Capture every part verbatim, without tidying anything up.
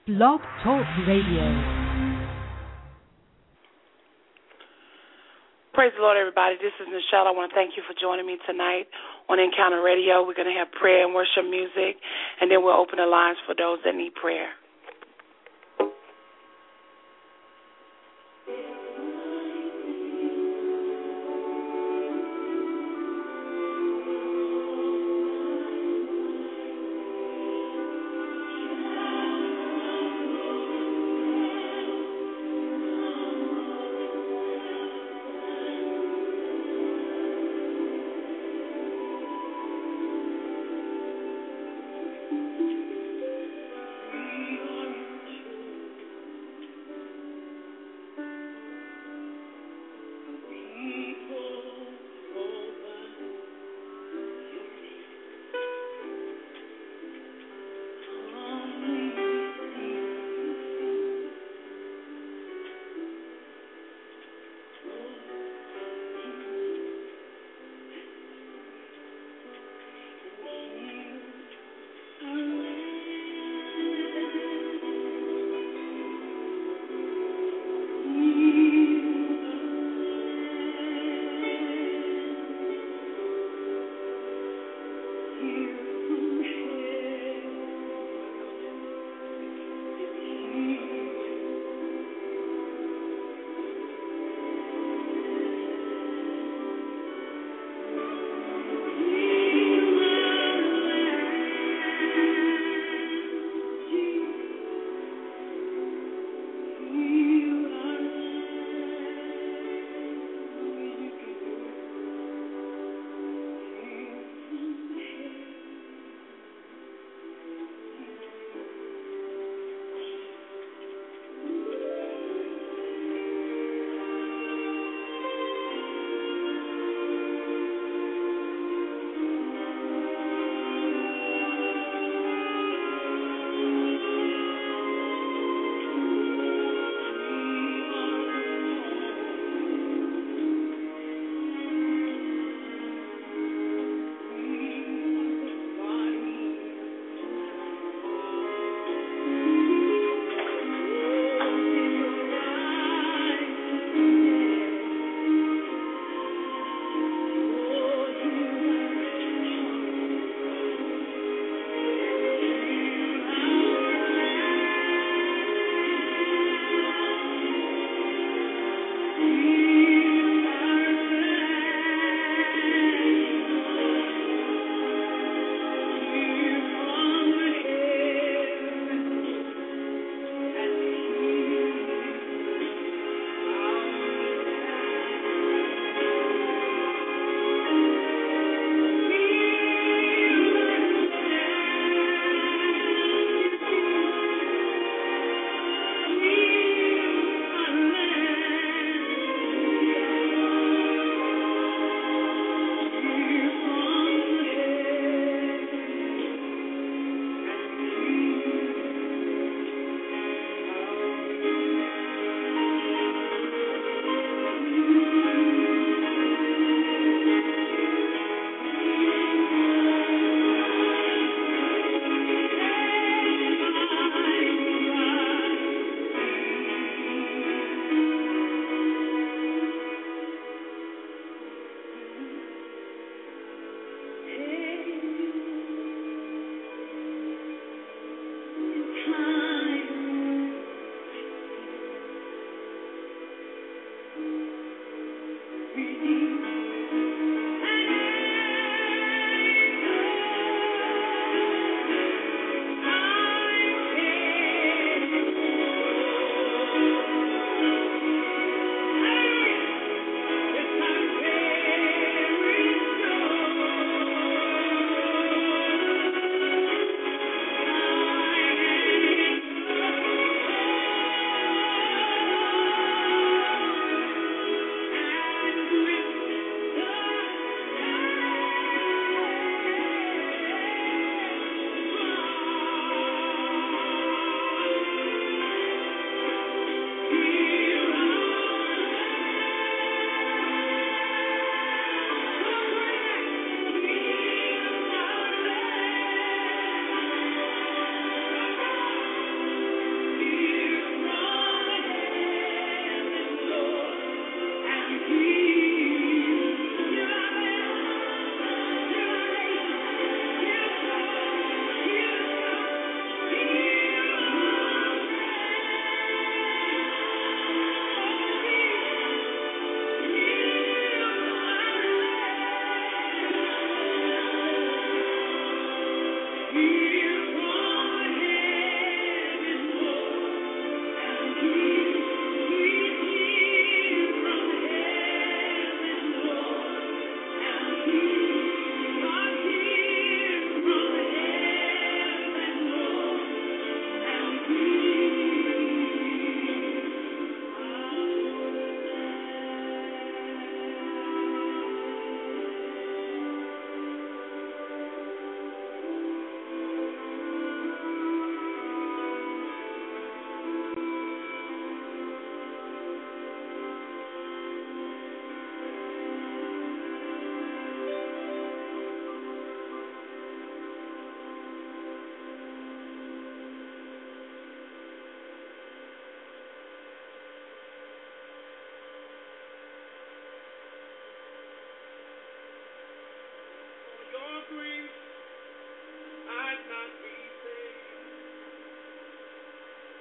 Blog Talk Radio. Praise the Lord, everybody. This is Michelle. I want to thank you for joining me tonight on Encounter Radio. We're going to have prayer and worship music, and then we'll open the lines for those that need prayer.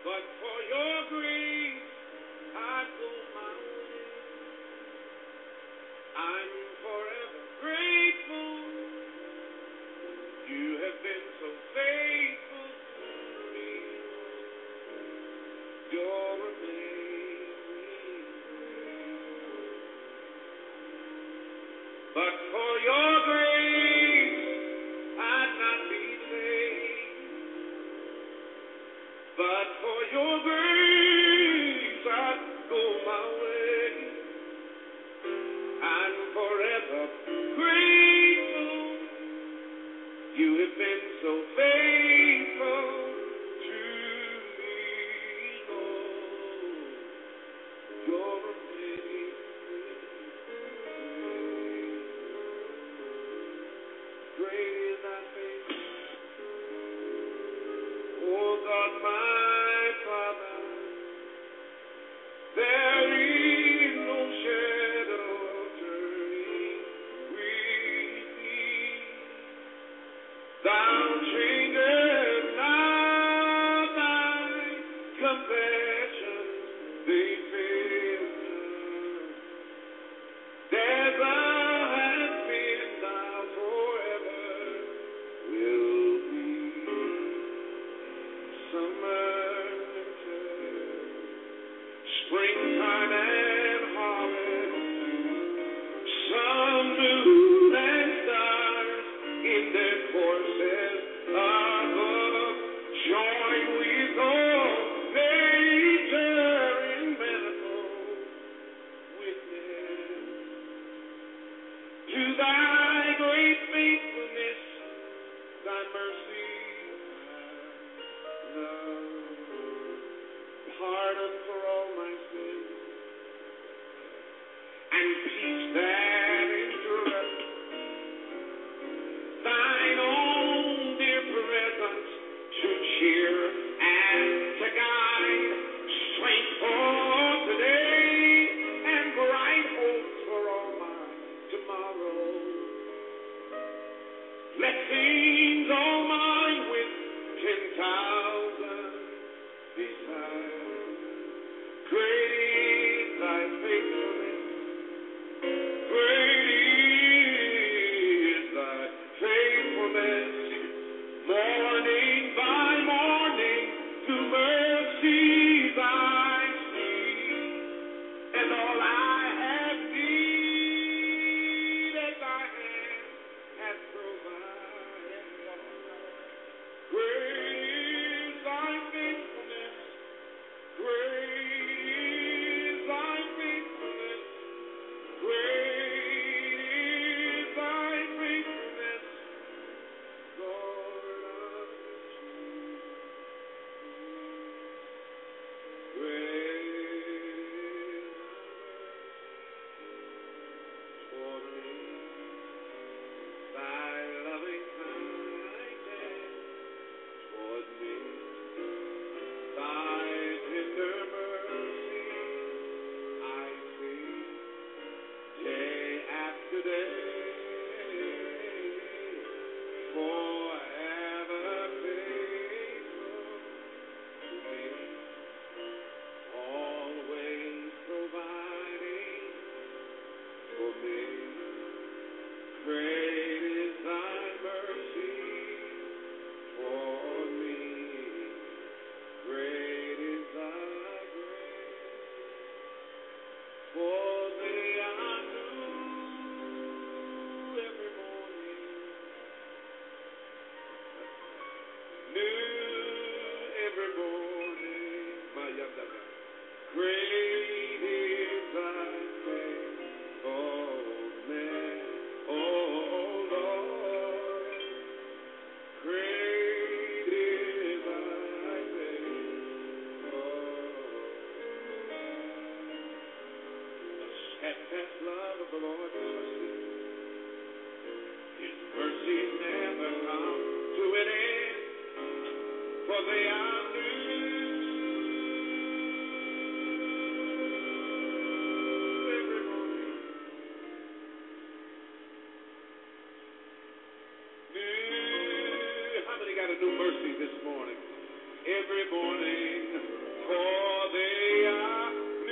But for your grace, I go my way. I'm forever grateful. You have been so faithful to me. You're amazing. But for your grace, I'd not be saved. But for your grace, I'd go my way. I'm forever grateful. You have been so faithful to me, Lord. You're amazing. Great is thy faithfulness. Oh God, my Father, there is no shadow of turning with thee. Thou changest not thy compassion, they fail not. As thou hast been, thou forever will be. Summer, winter, springtime and harvest, sun, moon, and stars in their courses above, join with all nature in manifold witness to thy great faithfulness, thy mercy, thy love, pardon for all my sins, and peace that endureth. Thine own dear presence to cheer and to guide, strength for today and bright hopes for all my tomorrow. Blessings all mine with ten thousand beside. Great is thy faithfulness. Great is thy faithfulness. Morning by morning, new mercies I see. And all I have needed, thy hand hath provided. Great is thy faithfulness. Great is thy faithfulness. Great is thy faithfulness, Lord unto me. Great is thy mercy toward me. Thy loving kindness toward me. Thy tender mercy I see day after day, forever faithful to me, always providing for me. Great is thy mercy for me. Great is thy grace, for they are new every morning. New every morning. My Yandaka. Great is thy faithfulness, oh Lord. Great is thy faithfulness. The steadfast love of the Lord never ceases. His mercies never come to an end, for they are new every morning. New. How many got a new mercy this morning? Every morning. for they are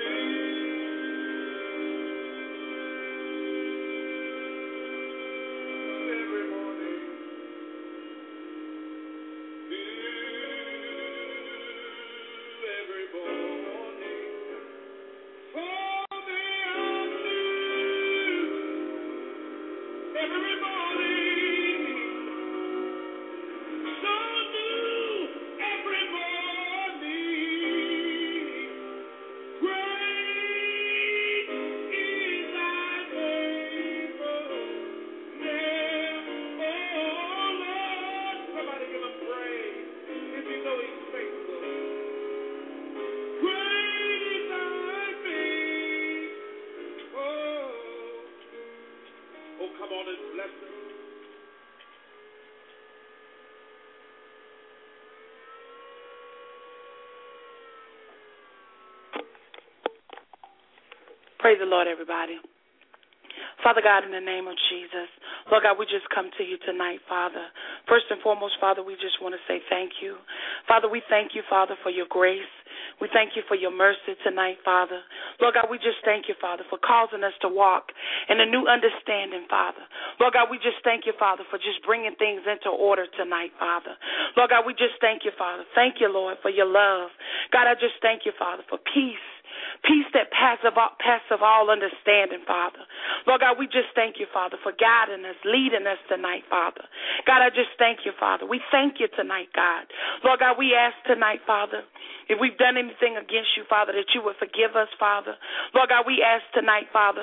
Praise the Lord, everybody. Father God, in the name of Jesus, Lord God, we just come to you tonight, Father. First and foremost, Father, we just want to say thank you. Father, we thank you, Father, for your grace. We thank you for your mercy tonight, Father. Lord God, we just thank you, Father, for causing us to walk in a new understanding, Father. Lord God, we just thank you, Father, for just bringing things into order tonight, Father. Lord God, we just thank you, Father. Thank you, Lord, for your love. God, I just thank you, Father, for peace. Peace that passes passive all understanding, Father. Lord God, we just thank you, Father, for guiding us, leading us tonight, Father. God, I just thank you, Father. We thank you tonight, God. Lord God, we ask tonight, Father, if we've done anything against you, Father, that you would forgive us, Father. Lord God, we ask tonight, Father,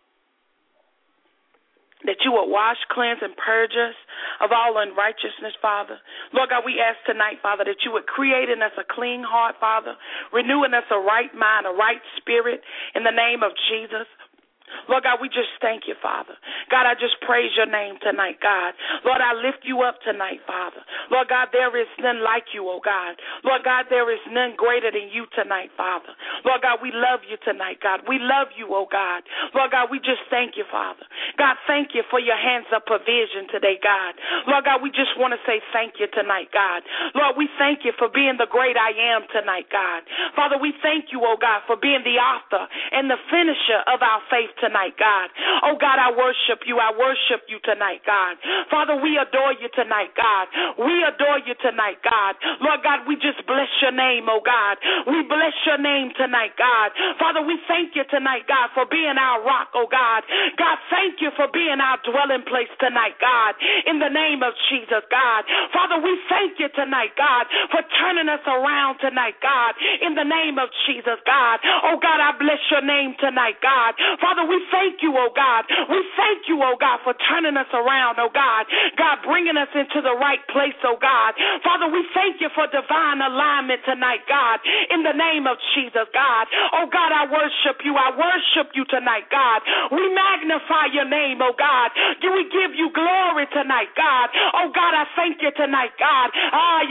that you would wash, cleanse, and purge us of all unrighteousness, Father. Lord God, we ask tonight, Father, that you would create in us a clean heart, Father, renewing us a right mind, a right spirit, in the name of Jesus. Lord God, we just thank you, Father. God, I just praise your name tonight, God. Lord, I lift you up tonight, Father. Lord God, there is none like you, oh God. Lord God, there is none greater than you tonight, Father. Lord God, we love you tonight, God. We love you, oh God. Lord God, we just thank you, Father. God, thank you for your hands of provision today, God. Lord God, we just want to say thank you tonight, God. Lord, we thank you for being the great I am tonight, God. Father, we thank you, oh God, for being the author and the finisher of our faith tonight, God. Oh God, I worship you. I worship you tonight, God. Father, we adore you tonight, God. We adore you tonight, God. Lord God, we just bless your name, oh God. We bless your name tonight, God. Father, we thank you tonight, God, for being our rock, oh God. God, thank you for being our dwelling place tonight, God. In the name of Jesus, God. Father, we thank you tonight, God, for turning us around tonight, God. In the name of Jesus, God. Oh God, I bless your name tonight, God. Father, we thank you, oh God. We thank you, oh God, for turning us around, oh God. God, bringing us into the right place, oh God. Father, we thank you for divine alignment tonight, God, in the name of Jesus, God. Oh God, I worship you. I worship you tonight, God. We magnify your name, oh God. Do we give you glory tonight, God? Oh God, I thank you tonight, God. Ah,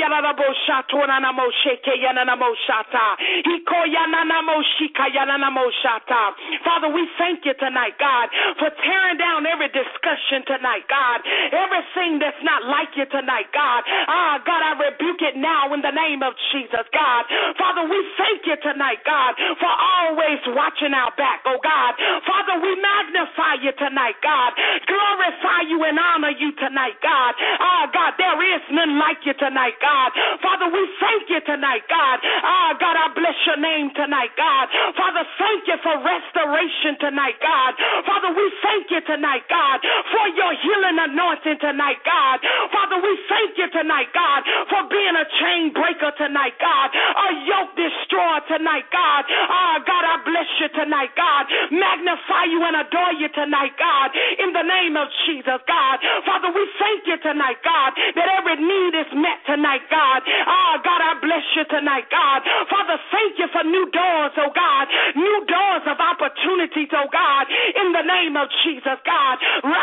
Father, we thank you tonight, God, for tearing down every discussion tonight, God. Everything that's not like you tonight, God. Ah, God, I rebuke it now in the name of Jesus, God. Father, we thank you tonight, God, for always watching our back, oh God. Father, we magnify you tonight, God. Glorify you and honor you tonight, God. Ah, God, there is none like you tonight, God. Father, we thank you tonight, God. Ah, God, I bless your name tonight, God. Father, thank you for restoration tonight, God. Father, we thank you tonight, God, for your healing anointing tonight, God. Father, we thank you tonight, God, for being a chain breaker tonight, God, a yoke destroyer tonight, God. Ah, God, I bless you tonight, God. Magnify you and adore you tonight, God, in the name of Jesus, God. Father, we thank you tonight, God, that every need is met tonight, God. Ah, God, I bless you tonight, God. Father, thank you for new doors, oh God, new doors of opportunities, oh God, in the name of Jesus, God.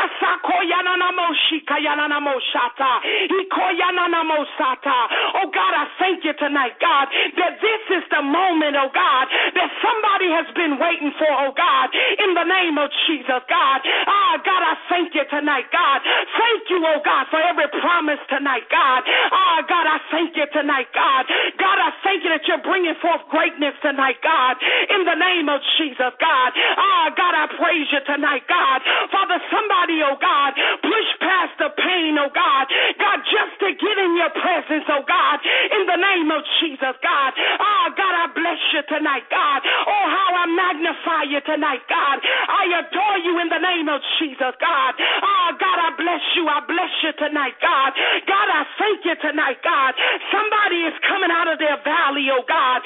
Oh, God, I thank you tonight, God, that this is the moment, oh, God, that somebody has been waiting for, oh, God, in the name of Jesus, God. Ah, God, I thank you tonight, God. Thank you, oh, God, for every promise tonight, God. Ah, God, I thank you tonight, God. God, I thank you that you're bringing forth greatness tonight, God, in the name of Jesus, God. Ah, God, I praise you tonight, God. Father, somebody, oh, God, push past the pain, oh, God. God, just to get in your presence, oh, God, in the name of Jesus, God. Ah, God, I bless you tonight, God. Oh, how I magnify you tonight, God. I adore you in the name of Jesus, God. Ah, God, I bless you. I bless you tonight, God. God, I thank you tonight, God. Somebody is coming out of their valley, oh, God.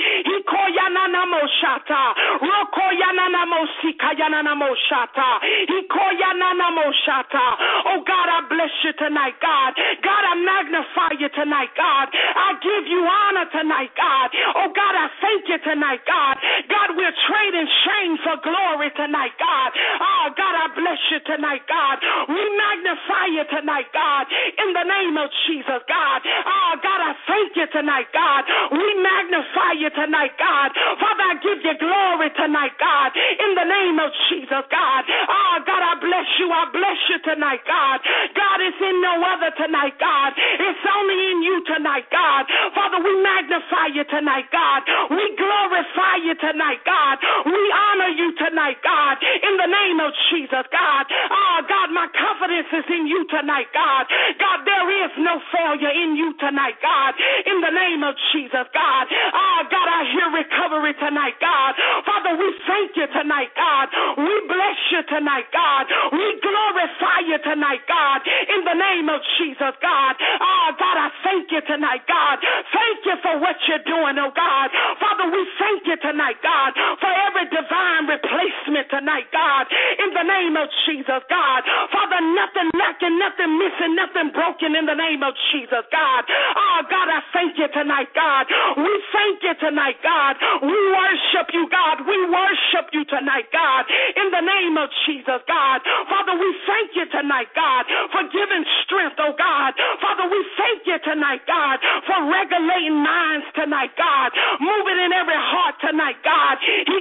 Oh, God, I bless you tonight, God. God, I magnify you tonight, God. I give you honor tonight, God. Oh, God, I thank you tonight, God. God, we're trading shame for glory tonight, God. Oh, God, I bless you tonight, God. We magnify you tonight, God, in the name of Jesus, God. Oh, God, I thank you tonight, God. We magnify you tonight, God. Father, I give you glory tonight, God, in the name of Jesus, God. Oh, God, I bless you. I bless you tonight, God. God, it's in no other tonight, God. It's only in you tonight, God. Father, we magnify you tonight, God. We glorify you tonight, God. We honor you tonight, God, in the name of Jesus, God. Oh, God, my confidence is in you tonight, God. God, there is no failure in you tonight, God, in the name of Jesus, God. Oh, God, I hear recovery tonight, God. Father, we thank you tonight, God. We bless you tonight, God. We glorify you tonight, God, in the name of Jesus, God. Oh, God, I thank you tonight, God. Thank you for what you're doing, oh, God. Father, we thank you tonight, God, for every divine replacement tonight, God, in the name of Jesus, God. Father, nothing lacking, nothing missing, nothing broken in the name of Jesus, God. Oh, God, I thank you tonight, God. We thank you tonight, God. We worship you, God. We worship you tonight, God, in the name of Jesus, God. Father, we thank you tonight, God, for giving strength, oh, God. Father, we thank you tonight, God, for regulating minds tonight, God, moving in every heart tonight, God.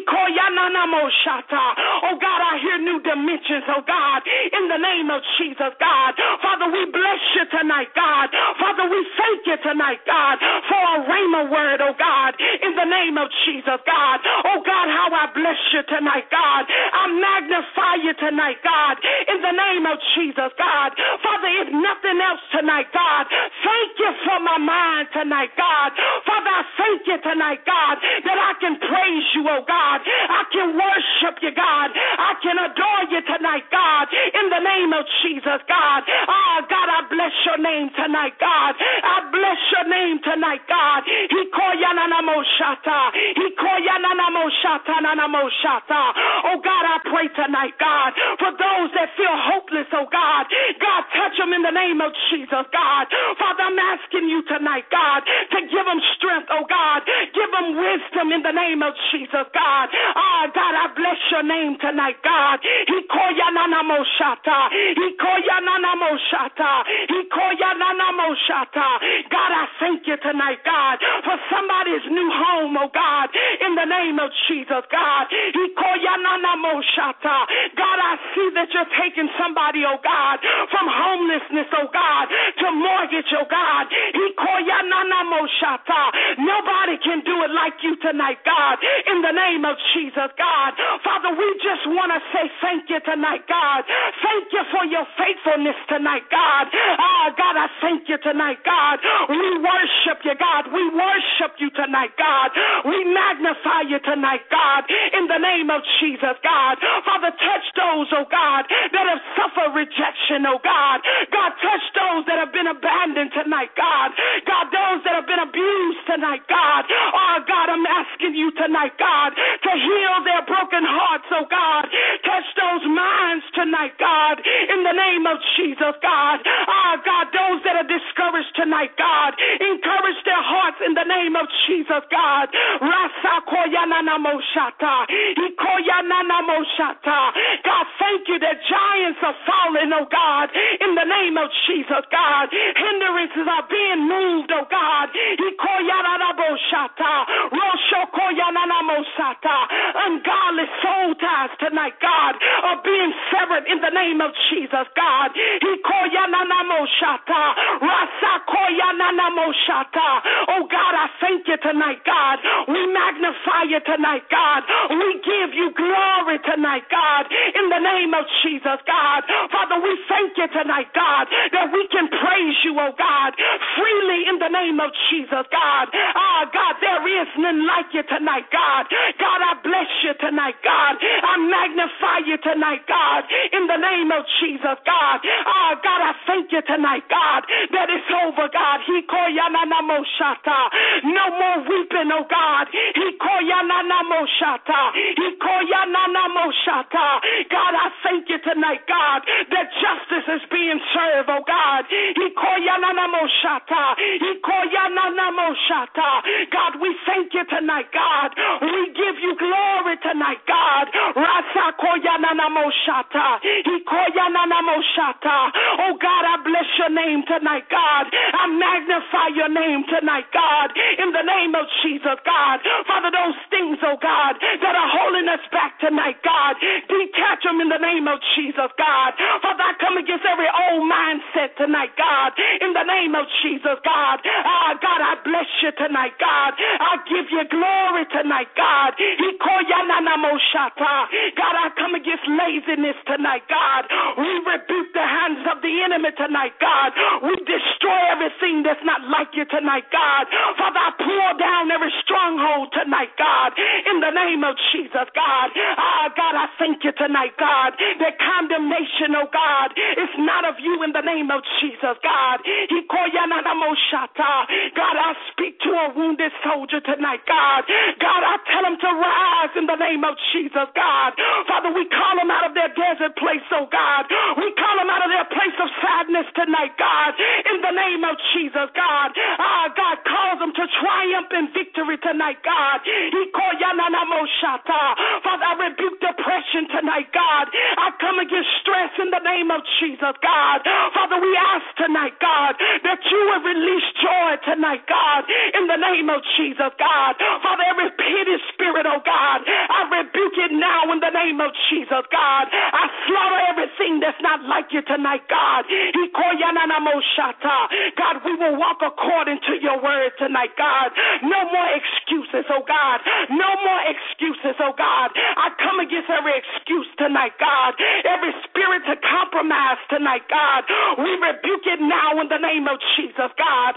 Oh, God, I hear new dimensions, oh, God, in the name of Jesus, God. Father, we bless you tonight, God. Father, we thank you tonight, God, for a rhema word, oh, God, in the name of Jesus, God. Oh, God, how I bless you tonight, God. I magnify you tonight, God, in the name of Jesus, God. Father, if nothing else tonight, God, thank you for my mind tonight, God. Father, I thank you tonight, God, that I can praise you, oh, God. I can worship you, God. I can adore you tonight, God, in the name of Jesus, God. Oh, God, I bless your name tonight, God. I bless your name tonight, God. Oh, God, I pray tonight, God, for those that feel hopeless, oh, God. God, touch them in the name of Jesus, God. Father, I'm asking you tonight, God, to give them strength, oh, God. Give them wisdom in the name of Jesus, God. Oh, God, I bless your name tonight, God. God, I thank you tonight, God, for somebody's new home, oh, God, in the name of Jesus, God. God, I see that you're taking somebody, oh, God, from homelessness, oh, God, to mortgage, oh, God. Nobody can do it like you tonight, God, in the name of Jesus, God. Father, we just want to say thank you tonight, God. Thank you for your faithfulness tonight, God. Ah, God, I thank you tonight, God. We worship you, God. We worship you tonight, God. We magnify you tonight, God, in the name of Jesus, God. Father, touch those, oh, God, that have suffered rejection, oh, God. God, touch those that have been abandoned tonight, God. God, those that have been abused tonight, God. Oh, God, I'm asking you tonight, God, to heal their broken hearts, oh, God. Touch those minds tonight, God, in the name of Jesus, God. Oh, God, those that are discouraged tonight, God. Encourage their hearts in the name of Jesus, God. Rasa koyanana moshata. Ikoyanana moshata. God, thank you that giants are falling, oh God, in the name of Jesus, God. Hindrances are being moved, oh God. Ikoyanana moshata. Rosho koyanana moshata. Ungodly soul ties tonight, God, are being severed in the name of Jesus, God. Ikoyanana moshata. Rasa koyanana moshata. Oh God, I thank you tonight, God. We magnify you tonight, God. We give you glory tonight, God, in the name of Jesus, God. Father, we thank you tonight, God, that we can praise you, oh God, freely in the name of Jesus, God. Ah, God, there is none like you tonight, God. God, I bless you tonight, God. I magnify you tonight, God, in the name of Jesus, God. Ah, God, I thank you tonight, God, that it's over, God. No more weeping, oh God. God, I thank you tonight, God, that justice is being served, oh God. God, we thank you tonight, God. We give you glory tonight, God. Oh God, I bless your name tonight, God. I magnify your name tonight, God, in the name of Jesus, God. Father, those things, oh God, that are holding us back tonight, God, detach them in the name of Jesus, God. Father, I come against every old mindset tonight, God, in the name of Jesus, God. Ah, God, I bless you tonight, God. I give you glory tonight, God. God, I come against laziness tonight, God. We rebuke the hands of the enemy tonight, God. We destroy everything that's not like you tonight, God. Father, I pull down every stronghold tonight, God, in the name of Jesus, God. Ah, God, I thank you tonight, God, that condemnation, oh God, is not of you in the name of Jesus, God. God, I speak to a wounded soldier tonight, God. God, I tell him to rise in the name of Jesus, God. Father, we call them out of their desert place, oh God. We call them out of their place of sadness tonight, God, in the name of Jesus, God. Ah, God, cause them to triumph in victory tonight, God. Father, I rebuke depression tonight, God. I come against stress in the name of Jesus, God. Father, we ask tonight, God, that you will release joy tonight, God, in the name of Jesus, God. Father, every pity spirit, oh God, I rebuke it now in the name of Jesus, God. I slaughter everything that's not like you tonight, God. God, we will walk according to your word tonight, God. No more excuses, oh God. No more excuses, oh God. I come against every excuse tonight, God. Every spirit to compromise tonight, God. We rebuke it now in the name of Jesus, God.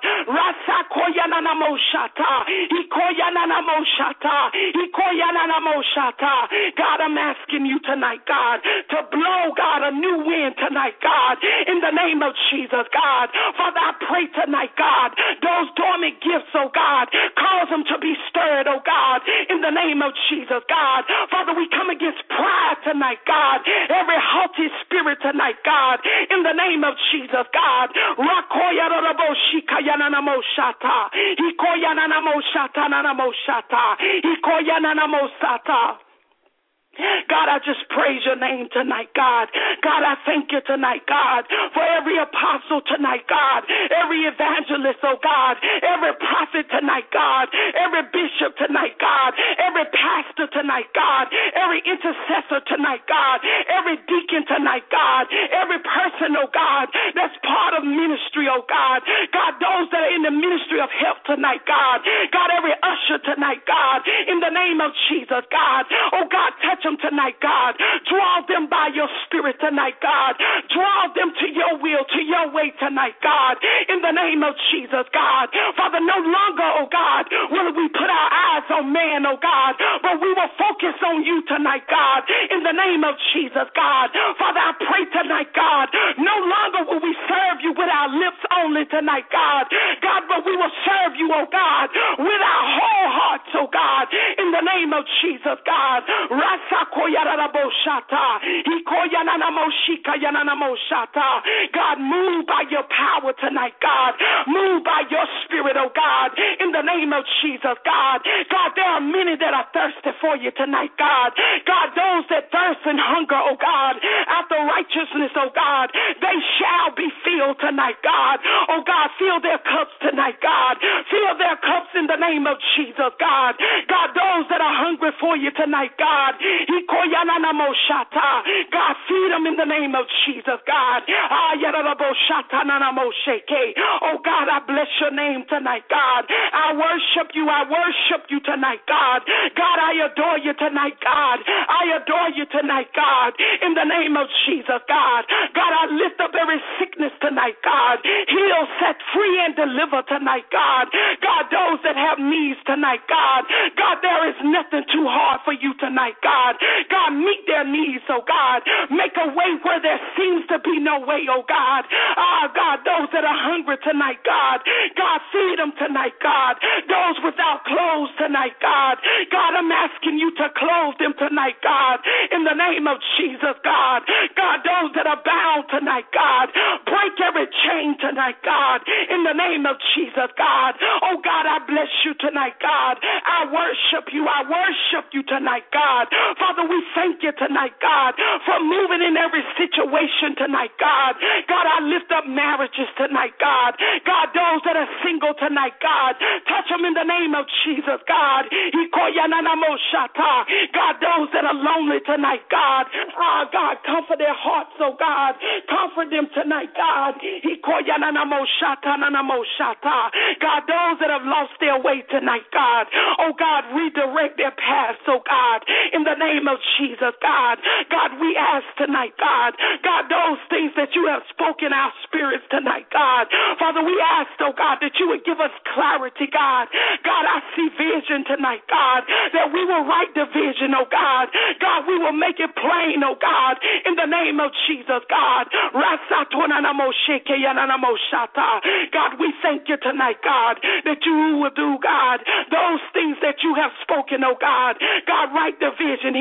God, I'm asking you tonight, God, to blow, God, a new wind tonight, God, in the name of Jesus, God. Father, I pray tonight, God, those dormant gifts, oh God, cause them to be stirred, oh God, in the name of Jesus, God. Father, we come against pride tonight, God, every haughty spirit tonight, God, in the name of Jesus, God. God, I just praise your name tonight, God. God, I thank you tonight, God, for every apostle tonight, God, every evangelist, oh God, every prophet tonight, God, every bishop tonight, God, every pastor tonight, God, every intercessor tonight, God, every deacon tonight, God, every person, oh God, that's part of ministry, oh God, God, those that are in the ministry of help tonight, God, God, every usher tonight, God, in the name of Jesus, God, oh God, touch them tonight, God. Draw them by your spirit tonight, God. Draw them to your will, to your way tonight, God. In the name of Jesus, God. Father, no longer, oh God, will we put our eyes on man, oh God, but we will focus on you tonight, God. In the name of Jesus, God. Father, I pray tonight, God, no longer will we serve you with our lips only tonight, God. God, but we will serve you, oh God, with our whole hearts, oh God. In in the name of Jesus, God. God, move by your power tonight, God. Move by your spirit, oh God, in the name of Jesus, God. God, there are many that are thirsty for you tonight, God. God, those that thirst and hunger, oh God, after righteousness, oh God, they shall be filled tonight, God. Oh God, fill their cups tonight, God. Fill their cups in the name of Jesus, God. God, those that are hungry for you tonight, God. God, feed them in the name of Jesus, God. Oh God, I bless your name tonight, God. I worship you. I worship you tonight, God. God, I adore you tonight, God. I adore you tonight, God. In the name of Jesus, God. God, I lift up every sickness tonight, God. Heal, set free, and deliver tonight, God. God, those that have needs tonight, God. God, there is nothing too hard for you tonight, God. God, meet their needs, oh God. Make a way where there seems to be no way, oh God. Ah, God, those that are hungry tonight, God. God, feed them tonight, God. Those without clothes tonight, God. God, I'm asking you to clothe them tonight, God. In the name of Jesus, God. God, those that are bound tonight, God. Break every chain tonight, God. In the name of Jesus, God. Oh, God, I bless you tonight, God. I worship you. I worship you tonight, God. Father, we thank you tonight, God, for moving in every situation tonight, God. God, I lift up marriages tonight, God. God, those that are single tonight, God. Touch them in the name of Jesus, God. God, those that are lonely tonight, God. Ah, God, comfort their hearts, oh God. Comfort them tonight, God. God, those that have lost their way tonight, God. Oh God, redirect their paths, oh God. In the name of Jesus, God. God, we ask tonight, God. God, those things that you have spoken our spirits tonight, God. Father, we ask, oh God, that you would give us clarity, God. God, I see vision tonight, God, that we will write the vision, oh God. God, we will make it plain, oh God, in the name of Jesus, God. God, we thank you tonight, God, that you will do, God, those things that you have spoken, oh God. God, write the vision.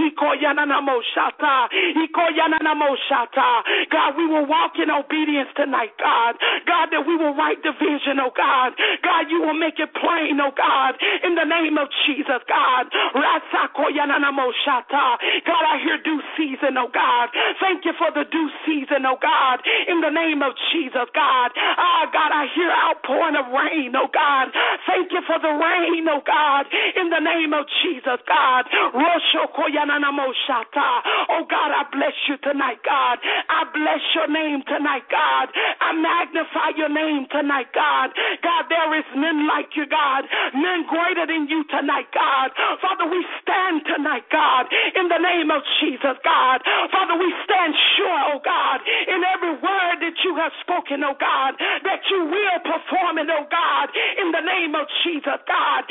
God, we will walk in obedience tonight, God. God, that we will write the vision, oh God. God, you will make it plain, oh God, in the name of Jesus, God. God, I hear due season, oh God. Thank you for the due season, oh God, in the name of Jesus, God. Ah, God, I hear outpouring of rain, oh God. Thank you for the rain, oh God, in the name of Jesus, God. Oh God, I bless you tonight, God. I bless your name tonight, God. I magnify your name tonight, God. God, there is none like you, God. None greater than you tonight, God. Father, we stand tonight, God, in the name of Jesus, God. Father, we stand sure, oh God, in every word that you have spoken, oh God, that you will perform it, oh God, in the name of Jesus, God.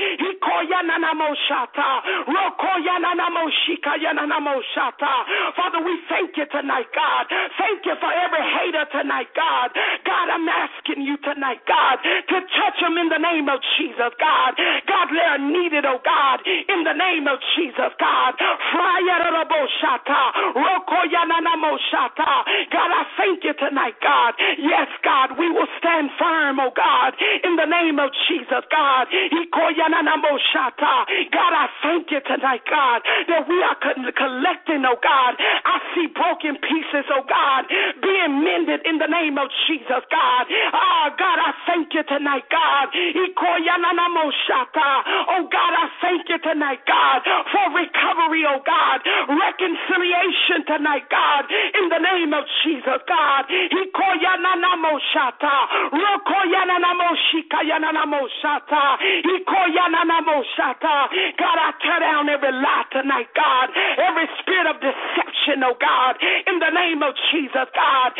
Father, we thank you tonight, God. Thank you for every hater tonight, God. God, I'm asking you tonight, God, to touch them in the name of Jesus, God. God, they are needed, oh God, in the name of Jesus, God. God, I thank you tonight, God. Yes, God, we will stand firm, oh God, in the name of Jesus, God. God, I thank you tonight, God, that we are collecting, oh God. I see broken pieces, oh God, being mended in the name of Jesus, God. Oh, God, I thank you tonight, God. Oh, God, I thank you tonight, God, for recovery, oh God, reconciliation tonight, God, in the name of Jesus, God. God, I tear down every lie tonight, God, every spirit of deception restoration, oh God, in the name of Jesus, God.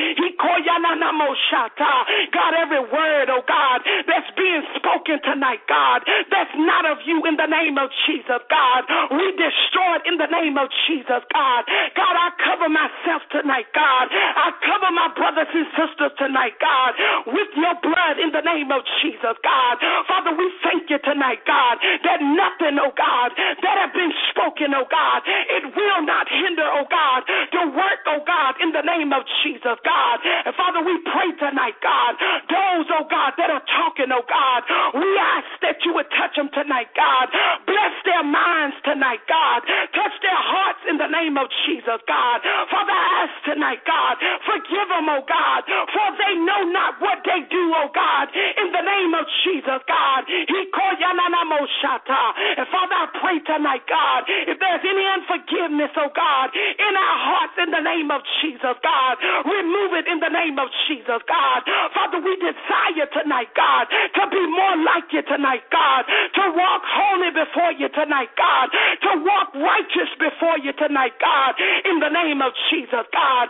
God, every word, oh God, that's being spoken tonight, God, that's not of you in the name of Jesus, God. We destroy it in the name of Jesus, God. God, I cover myself tonight, God. I cover my brothers and sisters tonight, God, with your blood in the name of Jesus, God. Father, we thank you tonight, God, that nothing, oh God, that have been spoken, oh God, it will not hinder, oh God, the work, oh God, in the name of Jesus, God. And Father, we pray tonight, God, those, oh God, that are talking, oh God, we ask that you would touch them tonight, God. Bless their minds tonight, God. Touch their hearts in the name of Jesus, God. Father, I ask tonight, God, forgive them, oh God, for they know not what they do, oh God, in the name of Jesus, God. And Father, I pray tonight, God, if there's any unforgiveness, oh God, in our hearts in the name of Jesus, God, remove it in the name of Jesus, God. Father, we desire tonight, God, to be more like you tonight, God, to walk holy before you tonight, God, to walk righteous before you tonight, God, in the name of Jesus, God.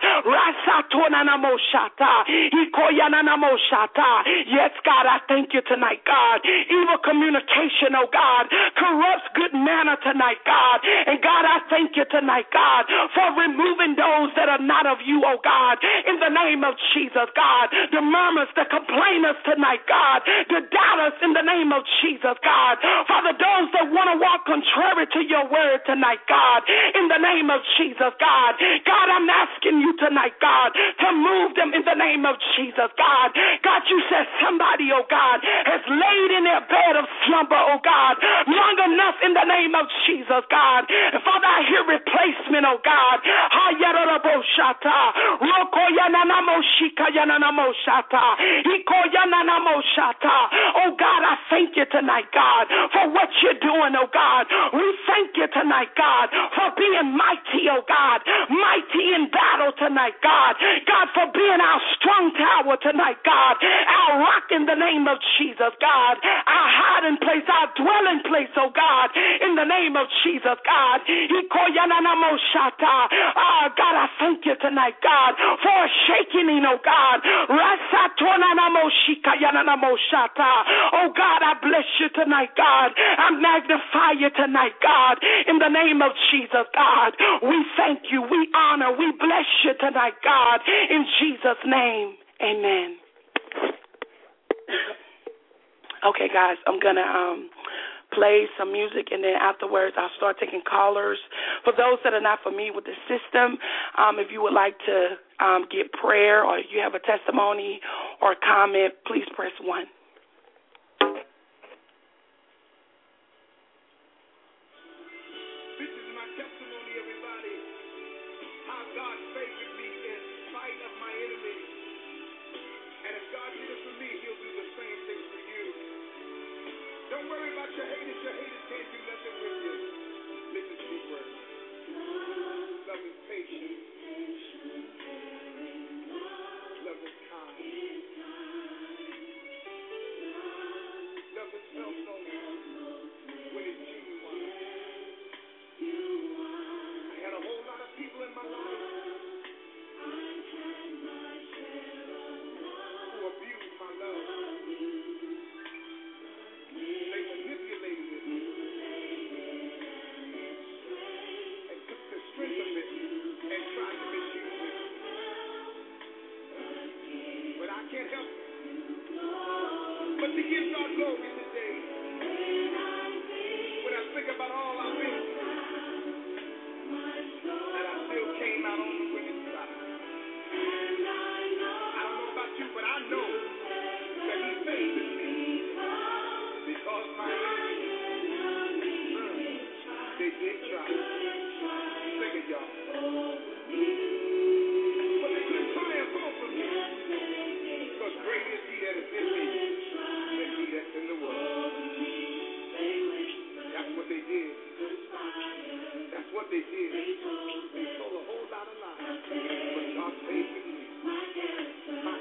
Yes, God, I thank you tonight, God. Evil communication, oh God, corrupts good manner tonight, God. And God, I thank you tonight, God, for removing those that are not of you, oh God, in the name of Jesus, God. The murmurs, the complainers tonight, God, the doubters in the name of Jesus, God. Father, those that want to walk contrary to your word tonight, God, in the name of Jesus, God. God, I'm asking you tonight, God, to move them in the name of Jesus, God. God, you said somebody, oh God, has laid in their bed of slumber, oh God, long enough in the name of Jesus, God. And Father, I hear replacement, oh God. Oh God, I thank you tonight, God, for what you're doing, oh God. We thank you tonight, God, for being mighty, oh God, mighty in battle tonight, God. God, for being our strong tower tonight, God, our rock in the name of Jesus, God, our hiding place, our dwelling place, oh God, in the name of Jesus, God. Oh God, I thank you tonight, God, for a shaking, oh God. Oh God, I bless you tonight, God. I magnify you tonight, God, in the name of Jesus, God. We thank you, we honor, we bless you tonight, God, in Jesus' name. Amen. Okay, guys, I'm going to um, play some music, and then afterwards I'll start taking callers. For those that are not familiar with the system, um, if you would like to um, get prayer or you have a testimony or a comment, please press one. This is my testimony, everybody, how God favored me in spite of my enemies. And if God did it for me, he'll do the same thing for you. Don't worry about your haters. Your haters can't do nothing with you. Listen to these words. Love is patient. Love is kind. Love is felt most when it's genuine. I had a whole lot of people in my life who abused my love. They manipulated it and took the strength of it and tried to misuse it. But I can't help it but to give God glory today. When I think about all I've been through, and I still came out on the winning side. I don't know about you, but I know that he favored me because my enemies, they did try. Sing it, y'all. But they couldn't triumph over me because great is he that is in me than he that's in the world. That's what they did. That's what they did. They told a whole lot of lies. But God favored me. My character, my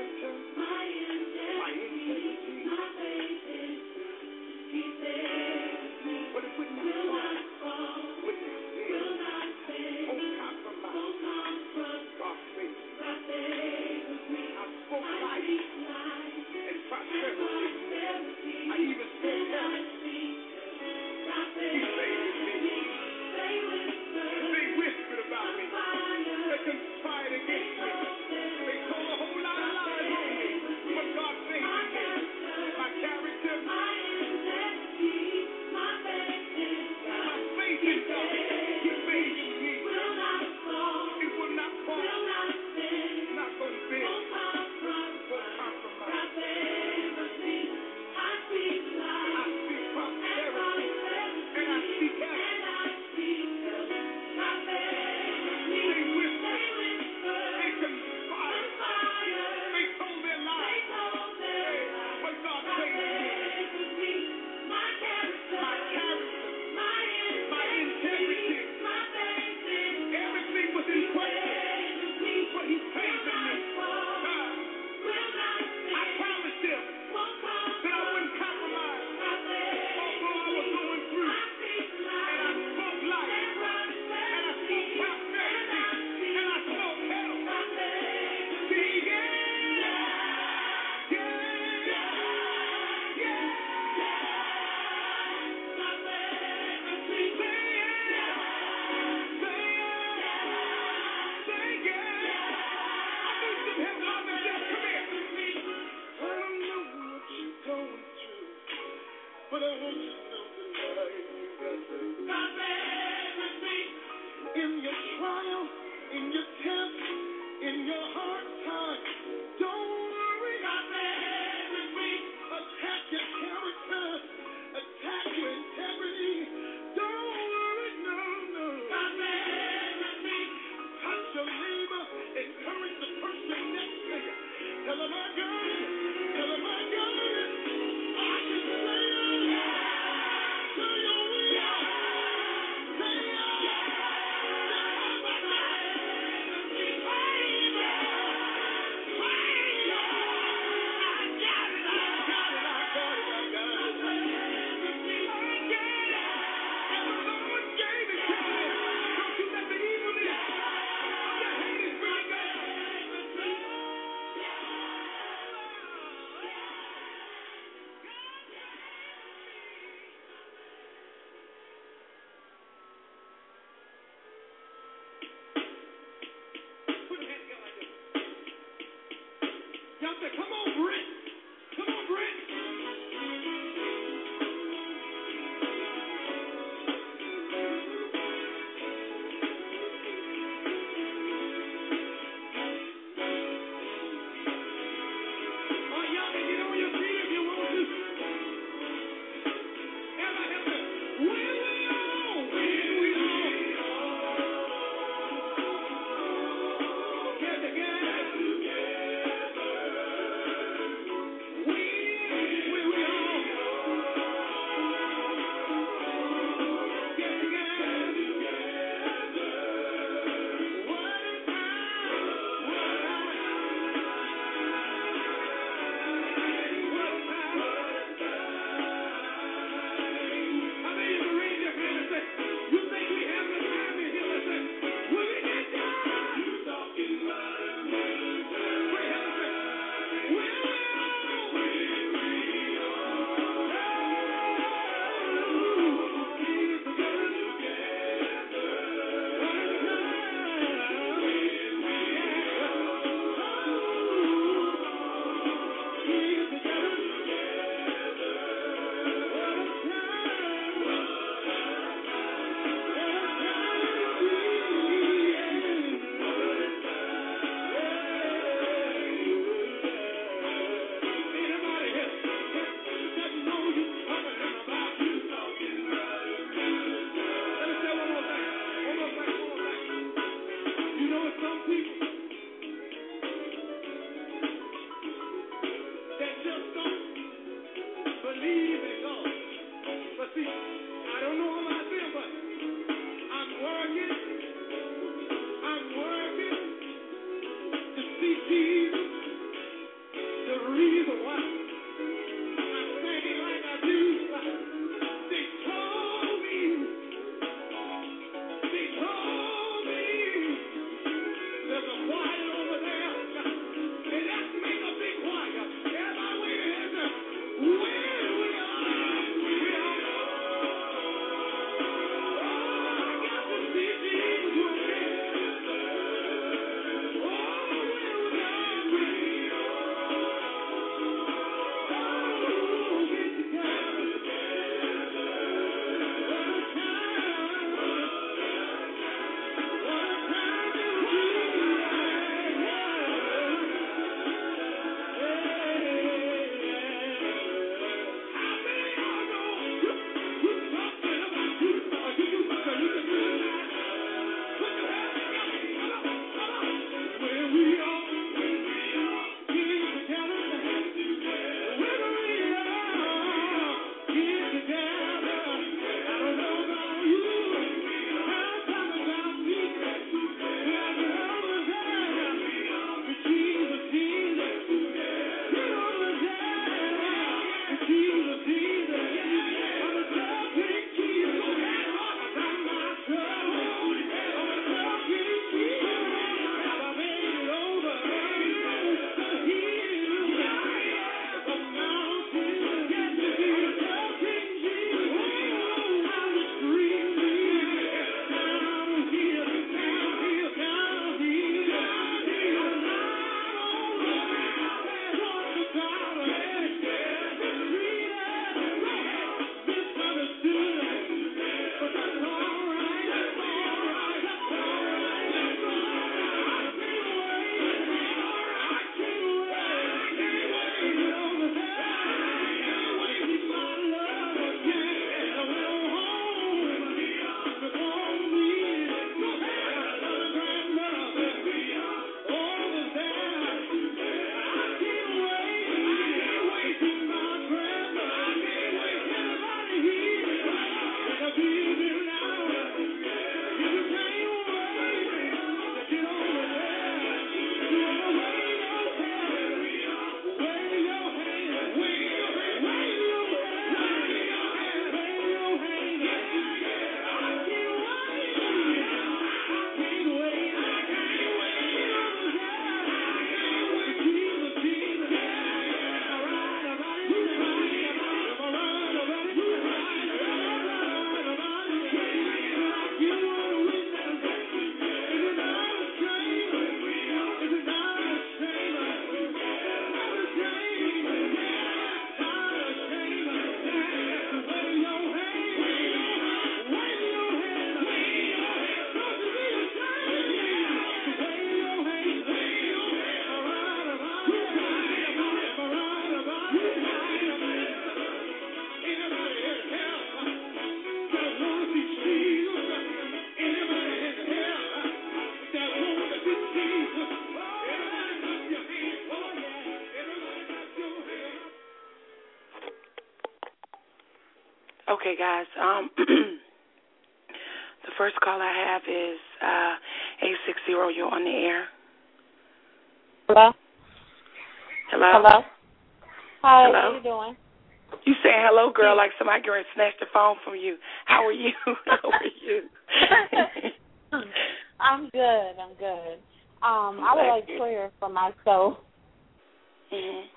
integrity. But it would not fall. Would not fail. Won't compromise. your heart's heart. Don't worry. God man with me. Attack your character. Attack your integrity. Don't worry, no, no. God man with me. Touch your neighbor. Encourage the person next to you. Tell them I got it. Tell them I got it. I can say it. Tell your will. Say it. Y'all say, come on, Brent. Come on, Brent. Oh, y'all can get on your feet if you want to. Everybody help me. When we all, when we all get together. There's a Okay, guys. Um, the first call I have is uh, eight six zero. You're on the air. Hello? Hello? Hello? Hi, hello? how you doing? You saying hello, girl, like somebody going to snatch the phone from you. How are you? How are you? I'm good. I'm good. Um, I would like prayer for myself. Mm-hmm.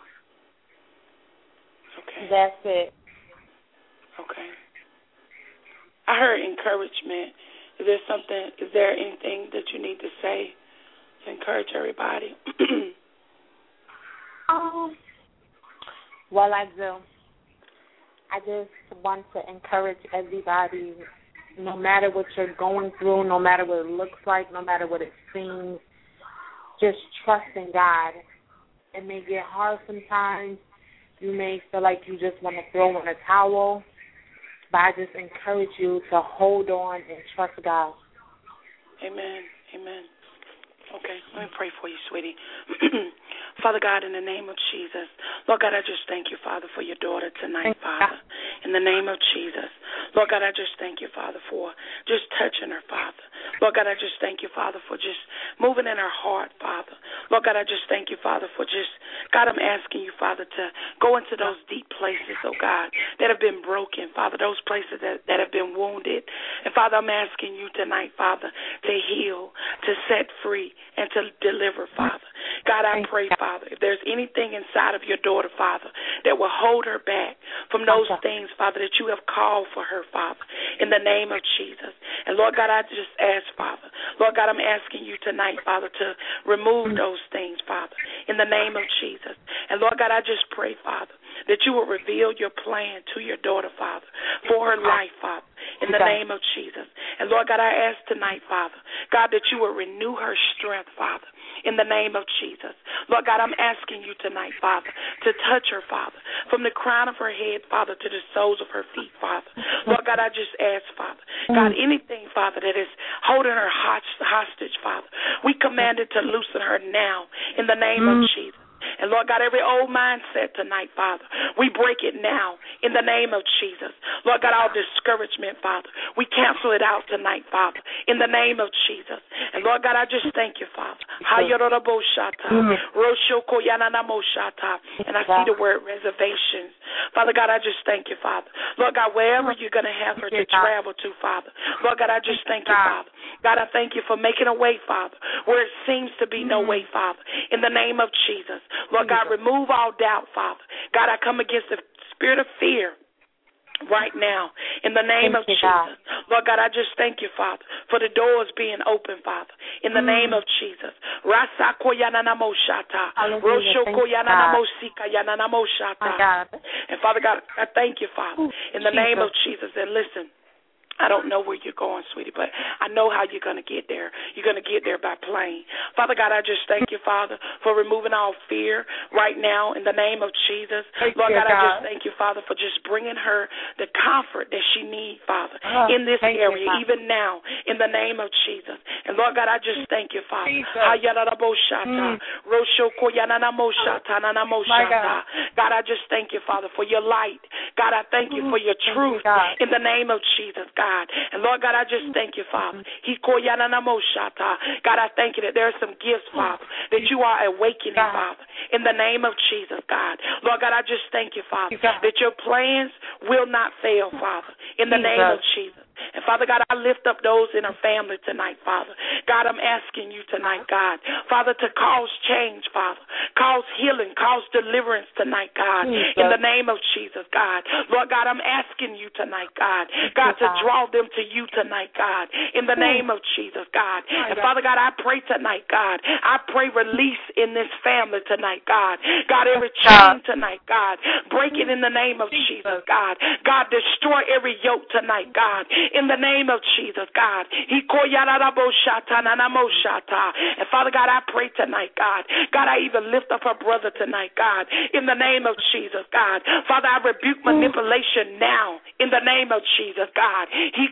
Okay. That's it. Okay. I heard encouragement. Is there something, is there anything that you need to say to encourage everybody? um, well, I do. I just want to encourage everybody, no matter what you're going through, no matter what it looks like, no matter what it seems, just trust in God. It may get hard sometimes. You may feel like you just want to throw in a towel, but I just encourage you to hold on and trust God. Amen. Amen. Okay, let me pray for you, sweetie. Father God, in the name of Jesus, Lord God, I just thank you, Father, for your daughter tonight, Father. In the name of Jesus, Lord God, I just thank you, Father, for just touching her, Father. Lord God, I just thank you, Father, for just moving in her heart, Father. Lord God, I just thank you, Father, for just, God, I'm asking you, Father, to go into those deep places, oh God, that have been broken, Father, those places that, that have been wounded. And Father, I'm asking you tonight, Father, to heal, to set free, and to deliver, Father. God, I pray, Father, if there's anything inside of your daughter, Father, that will hold her back from those things, Father, that you have called for her, Father, in the name of Jesus. And Lord God, I just ask, Father, Lord God, I'm asking you tonight, Father, to remove those things, Father, in the name of Jesus. And Lord God, I just pray, Father, that you will reveal your plan to your daughter, Father, for her life, Father, in the name of Jesus. And Lord God, I ask tonight, Father, God, that you will renew her strength, Father, in the name of Jesus. Lord God, I'm asking you tonight, Father, to touch her, Father, from the crown of her head, Father, to the soles of her feet, Father. Lord God, I just ask, Father, God, anything, Father, that is holding her hostage, Father, we command it to loosen her now in the name of Jesus. And, Lord God, every old mindset tonight, Father, we break it now in the name of Jesus. Lord God, all discouragement, Father, we cancel it out tonight, Father, in the name of Jesus. And, Lord God, I just thank you, Father. And I see the word reservations. Father God, I just thank you, Father. Lord God, wherever you're going to have her to travel to, Father, Lord God, I just thank you, Father. God, I thank you for making a way, Father, where it seems to be no way, Father, in the name of Jesus. Lord God, remove all doubt, Father. God, I come against the spirit of fear right now in the name of Jesus. Lord God, I just thank you, Father, for the doors being open, Father, in the name of Jesus. And Father God, I thank you, Father, in the name of Jesus. And listen, I don't know where you're going, sweetie, but I know how you're going to get there. You're going to get there by plane. Father God, I just thank you, Father, for removing all fear right now in the name of Jesus. Lord God, I just thank you, Father, for just bringing her the comfort that she needs, Father, in this area, even now, in the name of Jesus. And Lord God, I just thank you, Father. God, I just thank you, Father, for your light. God, I thank you for your truth in the name of Jesus, God. And Lord God, I just thank you, Father. God, I thank you that there are some gifts, Father, that you are awakening, Father, in the name of Jesus, God. Lord God, I just thank you, Father, that your plans will not fail, Father, in the name of Jesus. And Father God, I lift up those in her family tonight, Father. God, I'm asking you tonight, God, Father, to cause change, Father, cause healing, cause deliverance tonight, God, in the name of Jesus, God. Lord God, I'm asking you tonight, God, God, to draw them to you tonight, God, in the name of Jesus, God. And Father God, I pray tonight, God, I pray release in this family tonight, God. God, every chain tonight, God, break it in the name of Jesus, God. God, destroy every yoke tonight, God, in the name of Jesus, God. And Father God, I pray tonight, God. God, I even lift up her brother tonight, God, in the name of Jesus, God. Father, I rebuke manipulation now in the name of Jesus, God.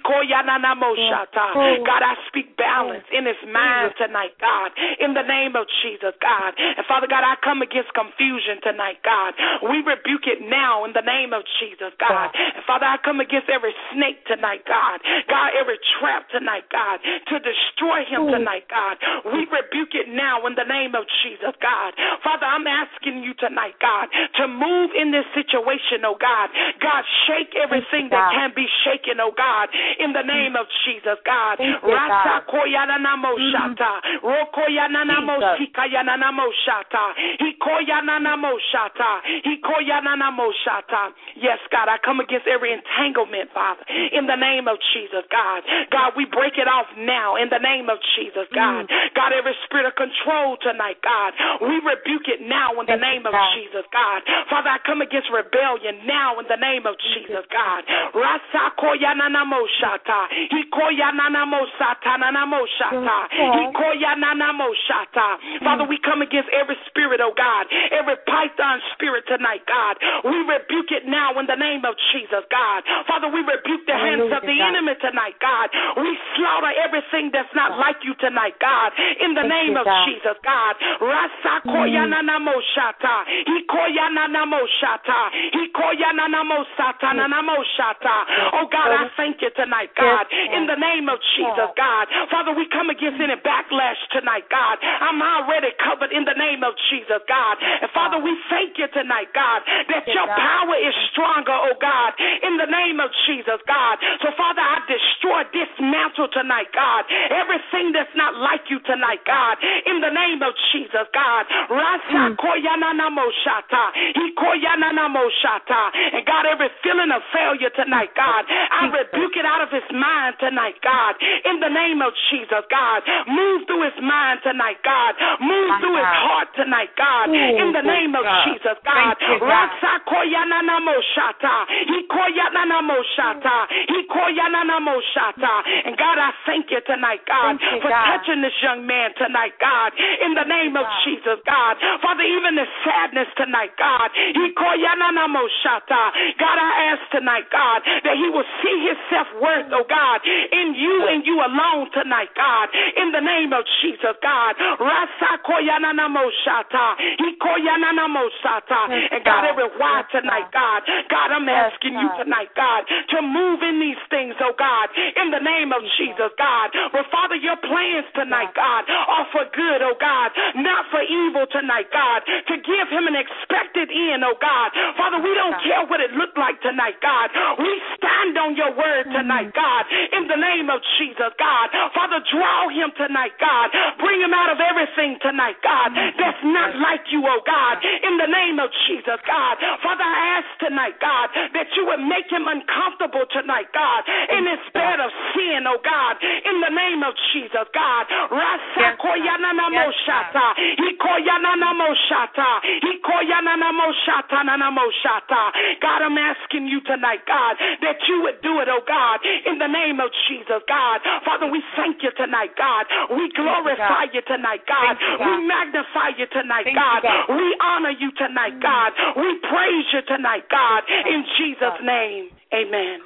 God, I speak balance in his mind tonight, God, in the name of Jesus, God. And Father God, I come against confusion tonight, God. We rebuke it now in the name of Jesus, God. And Father, I come against every snake tonight, God. God, every trap tonight, God, to destroy him tonight, God. We rebuke it now in the name of Jesus, God. Father, I'm asking you tonight, God, to move in this situation, oh God. God, shake everything that can be shaken, oh God, in the name of Jesus, God. Rasa koyananamo shata, rokoyananamo sikayananamo shata, hikoyananamo shata, hikoyananamo shata. Yes, God, I come against every entanglement, Father, in the name of Jesus, God. God, we break it off now in the name of Jesus, God. God, every spirit of control tonight, God, we rebuke it now in the name of Jesus, God. Father, I come against rebellion now in the name of Jesus, God. Rasa koyananamo shata, hikoyananamo satananamo shata, hikoyananamo shata. Father, we come against every spirit, oh God, every python spirit tonight, God. We rebuke it now in the name of Jesus, God. Father, we rebuke the hands of the enemy tonight, God. We slaughter everything that's not like you tonight, God, in the name of Jesus, God. Rasa koyananamo shata, hikoyananamo shata, hikoyananamo satananamo shata. Oh God, I thank you tonight, God, in the name of Jesus, God. Father, we come against any backlash tonight, God. I'm already covered in the name of Jesus, God. And Father, we thank you tonight, God, that your power is stronger, oh God, in the name of Jesus, God. So Father, I destroy, dismantle tonight, God, everything that's not like you tonight, God, in the name of Jesus, God. Rasa koyananamo shata, hikoyananamo shata. And God, every feeling of failure tonight, God, I rebuke it out of his mind tonight, God, in the name of Jesus, God. Move through his mind tonight, God. Move through his heart tonight, God, in the name of Jesus, God. Rasa koyananamo shata, hikoyananamo shata, hikoyananamo shata. And God, I thank you tonight, God, for touching this young man tonight, God, in the name of Jesus, God. Father, even the sadness tonight, God, hikoyananamo shata. God, I ask tonight, God, that he will see his self-worth, oh God, in you and you alone tonight, God, in the name of Jesus, God. Rasa koyananamo shata, hikoyananamo shata. And God, every why tonight, God, God, I'm asking you tonight, God, to move in these things, oh God, in the name of Jesus, God. But Father, your plans tonight, God, are for good, oh God, not for evil tonight, God, to give him an expected end, oh God. Father, we don't care what it looked like tonight, God. We stand on your word tonight, God, in the name of Jesus, God. Father, draw him tonight, God. Bring him out of everything tonight, God, that's not like you, oh God, in the name of Jesus, God. Father, I ask tonight, God, that you would make him uncomfortable tonight, God, in his bed of sin, oh God, in the name of Jesus, God. Rasa koyananamo shata, hikoyananamo shata, hikoyananamo shata, nanamo shata. God, I'm asking you tonight, God, that you would do it, oh God, in the name of Jesus, God. Father, we thank you tonight, God. We glorify you tonight, God. We magnify you tonight, God. We honor you tonight, God. We praise you tonight, God. In Jesus' name, amen.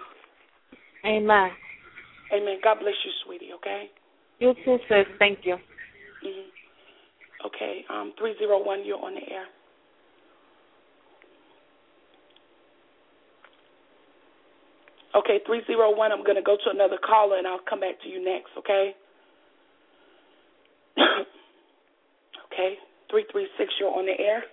Amen. Amen. God bless you, sweetie, okay? You too, sis. Thank you. Mm-hmm. Okay, um, three oh one, you're on the air. Okay, three oh one, I'm going to go to another caller, and I'll come back to you next, okay? Okay, three three six, you're on the air.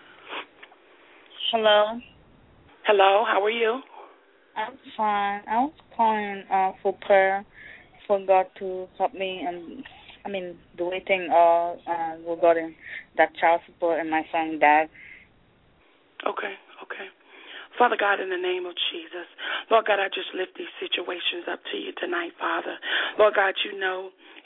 Hello. Hello, how are you? I'm fine. I was calling uh, for prayer for God to help me, and I mean, the waiting uh, uh, regarding that child support and my son dad. Okay, okay. Father God, in the name of Jesus, Lord God, I just lift these situations up to you tonight, Father. Lord God, you know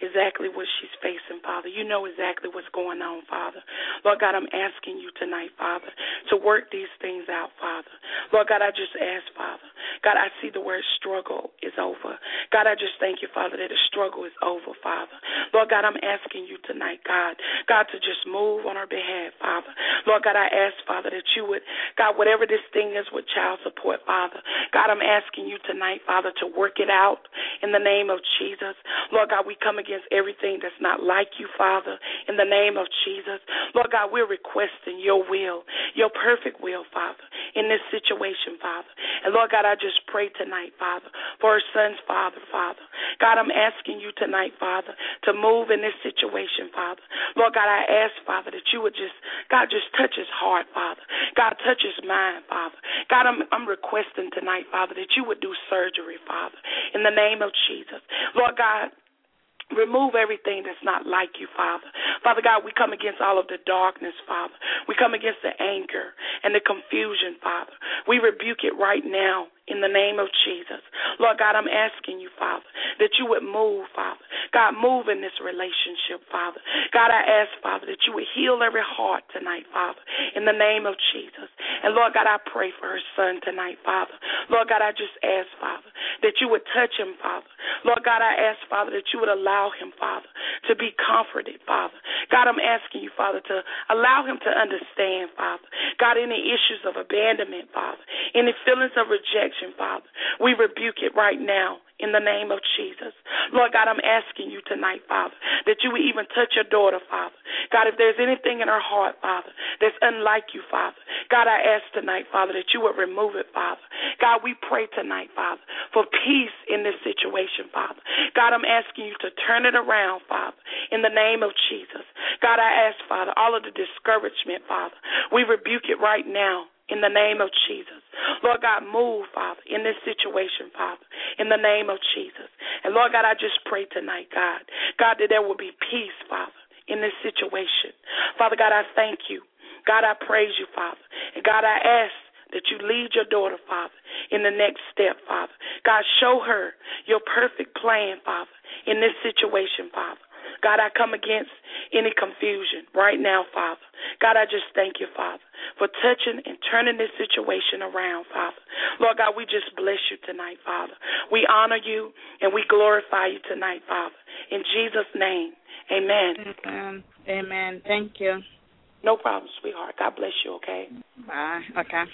exactly what she's facing, Father. You know exactly what's going on, Father. Lord God, I'm asking you tonight, Father, to work these things out, Father. Lord God, I just ask, Father. God, I see the word struggle is over. God, I just thank you, Father, that the struggle is over, Father. Lord God, I'm asking you tonight, God, God, to just move on our behalf, Father. Lord God, I ask, Father, that you would, God, whatever this thing is with child support, Father, God, I'm asking you tonight, Father, to work it out in the name of Jesus. Lord God, we come against everything that's not like you, Father, in the name of Jesus. Lord God, we're requesting your will, your perfect will, Father, in this situation, Father. And Lord God, I just pray tonight, Father, for her son's father, Father. God, I'm asking you tonight, Father, to move in this situation, Father. Lord God, I ask, Father, that you would just, God, just touch his heart, Father. God, touch his mind, Father. God, I'm, I'm requesting tonight, Father, that you would do surgery, Father, in the name of Jesus. Lord God, remove everything that's not like you, Father. Father God, we come against all of the darkness, Father. We come against the anger and the confusion, Father. We rebuke it right now in the name of Jesus. Lord God, I'm asking you, Father, that you would move, Father. God, move in this relationship, Father. God, I ask, Father, that you would heal every heart tonight, Father, in the name of Jesus. And Lord God, I pray for her son tonight, Father. Lord God, I just ask, Father, that you would touch him, Father. Lord God, I ask, Father, that you would allow him, Father, to be comforted, Father. God, I'm asking you, Father, to allow him to understand, Father. God, any issues of abandonment, Father, any feelings of rejection, Father, we rebuke it right now in the name of Jesus. Lord God, I'm asking you tonight, Father, that you would even touch your daughter, Father. God, if there's anything in her heart, Father, that's unlike you, Father, God, I ask tonight, Father, that you would remove it, Father. God, we pray tonight, Father, for peace in this situation, Father. God, I'm asking you to turn it around, Father, in the name of Jesus. God, I ask, Father, all of the discouragement, Father, we rebuke it right now in the name of Jesus. Lord God, move, Father, in this situation, Father, in the name of Jesus. And Lord God, I just pray tonight, God, God, that there will be peace, Father, in this situation. Father God, I thank you. God, I praise you, Father. And God, I ask that you lead your daughter, Father, in the next step, Father. God, show her your perfect plan, Father, in this situation, Father. God, I come against any confusion right now, Father. God, I just thank you, Father, for touching and turning this situation around, Father. Lord God, we just bless you tonight, Father. We honor you and we glorify you tonight, Father. In Jesus' name, amen. Amen. Amen. Thank you. No problem, sweetheart. God bless you, okay? Bye. Okay.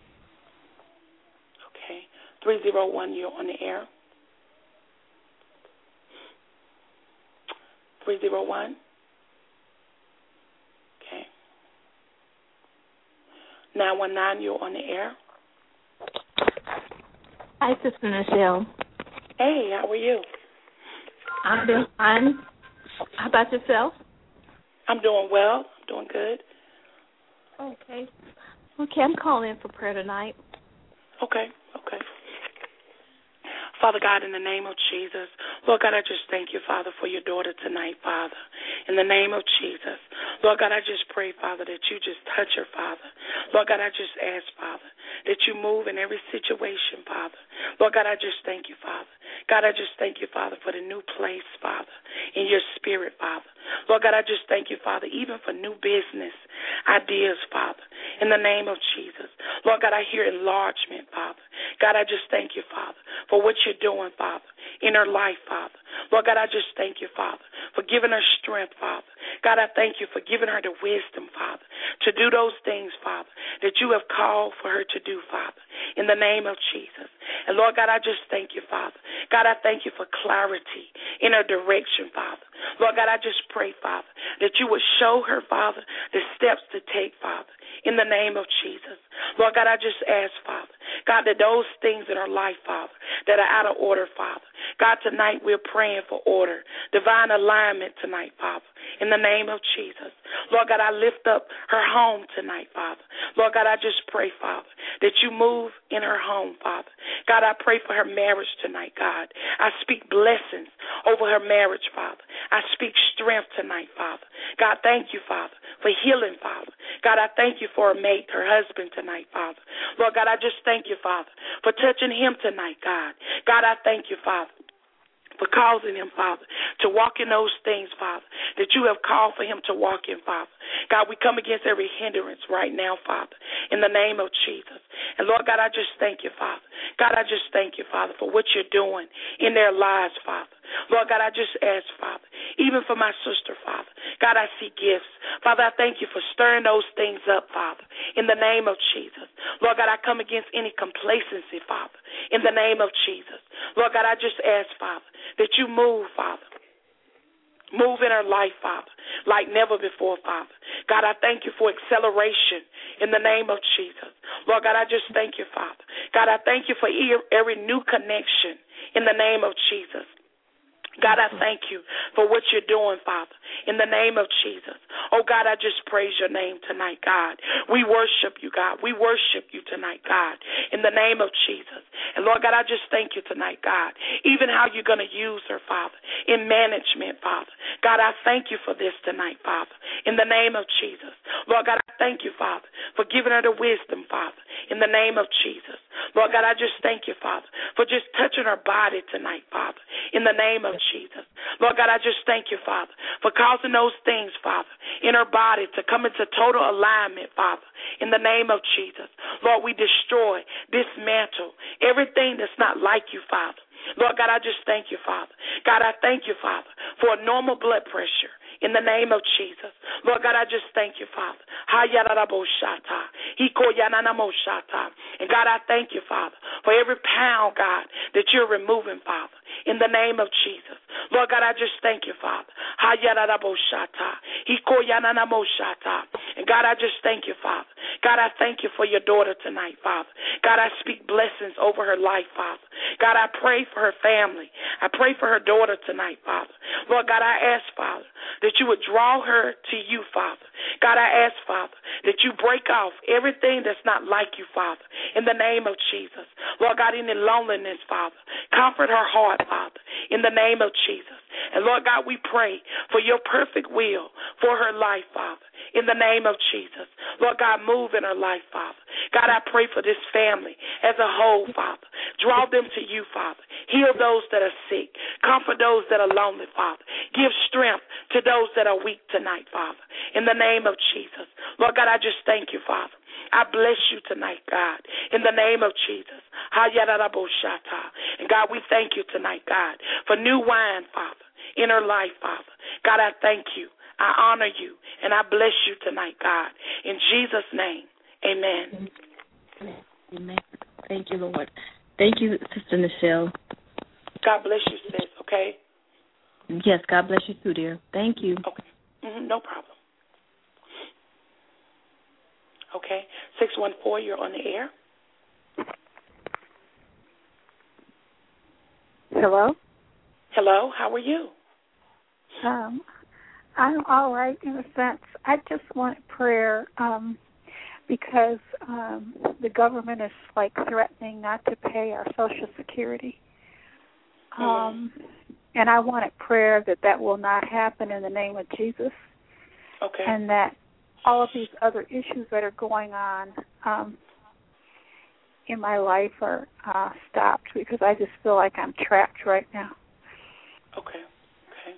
Okay. three oh one, you're on the air. three oh one. Okay. nine one nine, you're on the air. Hi, Sister Michelle. Hey, how are you? I'm doing fine. How about yourself? I'm doing well. I'm doing good. Okay. Okay, I'm calling in for prayer tonight. Okay, okay. Father God, in the name of Jesus, Lord God, I just thank you, Father, for your daughter tonight, Father. In the name of Jesus, Lord God, I just pray, Father, that you just touch her, Father. Lord God, I just ask, Father, that you move in every situation, Father. Lord God, I just thank you, Father. God, I just thank you, Father, for the new place, Father, in your spirit, Father. Lord God, I just thank you, Father, even for new business ideas, Father, in the name of Jesus. Lord God, I hear enlargement, Father. God, I just thank you, Father, for what you're doing, Father, in her life, Father. Lord God, I just thank you, Father, for giving her strength, Father. God, I thank you for giving her the wisdom, Father, to do those things, Father, that you have called for her to do, Father, in the name of Jesus. And Lord God, I just thank you, Father. God, I thank you for clarity in her direction, Father. Lord God, I just pray, Father, that you would show her, Father, the steps to take, Father, in the name of Jesus. Lord God, I just ask, Father, God, that those things in her life, Father, that are out of order, Father, God, tonight we're praying for order, divine alignment tonight, Father, in the name of Jesus. Lord God, I lift up her home tonight, Father. Lord God, I just pray, Father, that you move in her home, Father. God, I pray for her marriage tonight, God. I speak blessings over her marriage, Father. I speak strength tonight, Father. God, thank you, Father, for healing, Father. God, I thank you for her mate, her husband tonight, Father. Lord God, I just thank you, Father, for touching him tonight, God. God, I thank you, Father, for causing him, Father, to walk in those things, Father, that you have called for him to walk in, Father. God, we come against every hindrance right now, Father, in the name of Jesus. And, Lord God, I just thank you, Father. God, I just thank you, Father, for what you're doing in their lives, Father. Lord God, I just ask, Father, even for my sister, Father. God, I see gifts. Father, I thank you for stirring those things up, Father, in the name of Jesus. Lord God, I come against any complacency, Father, in the name of Jesus. Lord God, I just ask, Father, that you move, Father. Move in her life, Father, like never before, Father. God, I thank you for acceleration in the name of Jesus. Lord God, I just thank you, Father. God, I thank you for every new connection in the name of Jesus. God, I thank you for what you're doing, Father, in the name of Jesus. Oh, God, I just praise your name tonight, God. We worship you, God. We worship you tonight, God, in the name of Jesus. And, Lord God, I just thank you tonight, God, even how you're going to use her, Father, in management, Father. God, I thank you for this tonight, Father, in the name of Jesus. Lord God, I thank you, Father, for giving her the wisdom, Father, in the name of Jesus. Lord God, I just thank you, Father, for just touching her body tonight, Father, in the name of Jesus. Lord God, I just thank you, Father, for causing those things, Father, in her body to come into total alignment, Father, in the name of Jesus. Lord, we destroy, dismantle everything that's not like you, Father. Lord God, I just thank you, Father. God, I thank you, Father, for a normal blood pressure in the name of Jesus. Lord God, I just thank you, Father. And God, I thank you, Father, for every pound, God, that you're removing, Father, in the name of Jesus. Lord God, I just thank you, Father. And God, I just thank you, Father. God, I thank you for your daughter tonight, Father. God, I speak blessings over her life, Father. God, I pray for her family. I pray for her daughter tonight, Father. Lord God, I ask, Father, that you would draw her to you, Father. God, I ask, Father, that you break off everything that's not like you, Father, in the name of Jesus. Lord God, any loneliness, Father, comfort her heart, Father, in the name of Jesus. And Lord God, we pray for your perfect will for her life, Father, in the name of Jesus. Lord God, move in her life, Father. God, I pray for this family as a whole, Father. Draw them to you, Father. Heal those that are sick. Comfort those that are lonely, Father. Give strength to those that are weak tonight, Father, in the name of Jesus. Lord God, I just thank you, Father. I bless you tonight, God, in the name of Jesus. And God, we thank you tonight, God, for new wine, Father, in her life, Father. God, I thank you. I honor you, and I bless you tonight, God. In Jesus' name, amen. Amen. Thank you, Lord. Thank you, Sister Nichelle. God bless you, sis, okay? Yes, God bless you too, dear. Thank you. Okay. Mm-hmm, no problem. Okay. six one four, you're on the air. Hello? Hello, how are you? Um, I'm all right in a sense. I just want prayer um, because um, the government is like threatening not to pay our Social Security. Mm-hmm. Um, and I wanted prayer that that will not happen in the name of Jesus. Okay. And that all of these other issues that are going on um, in my life are uh, stopped because I just feel like I'm trapped right now. Okay. Okay.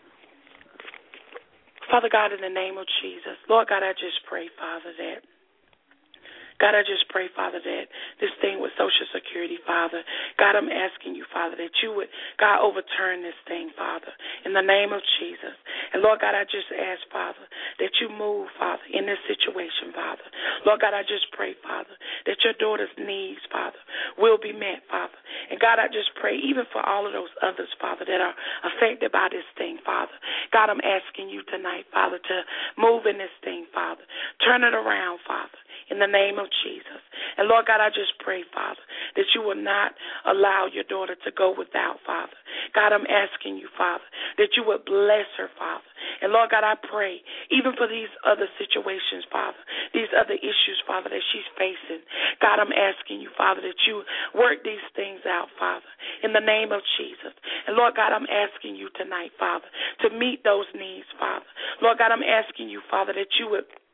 Father God, in the name of Jesus, Lord God, I just pray, Father, that God, I just pray, Father, that this thing with Social Security, Father, God, I'm asking you, Father, that you would, God, overturn this thing, Father, in the name of Jesus. And, Lord God, I just ask, Father, that you move, Father, in this situation, Father. Lord God, I just pray, Father, that your daughter's needs, Father, will be met, Father. And, God, I just pray even for all of those others, Father, that are affected by this thing, Father. God, I'm asking you tonight, Father, to move in this thing, Father. Turn it around, Father, in the name of Jesus. And, Lord God, I just pray, Father, that you will not allow your daughter to go without, Father. God, I'm asking you, Father, that you would bless her, Father. And, Lord God, I pray, even for these other situations, Father, these other issues, Father, that she's facing. God, I'm asking you, Father, that you work these things out, Father, in the name of Jesus. And, Lord God, I'm asking you tonight, Father, to meet those needs, Father. Lord God, I'm asking you, Father, that you would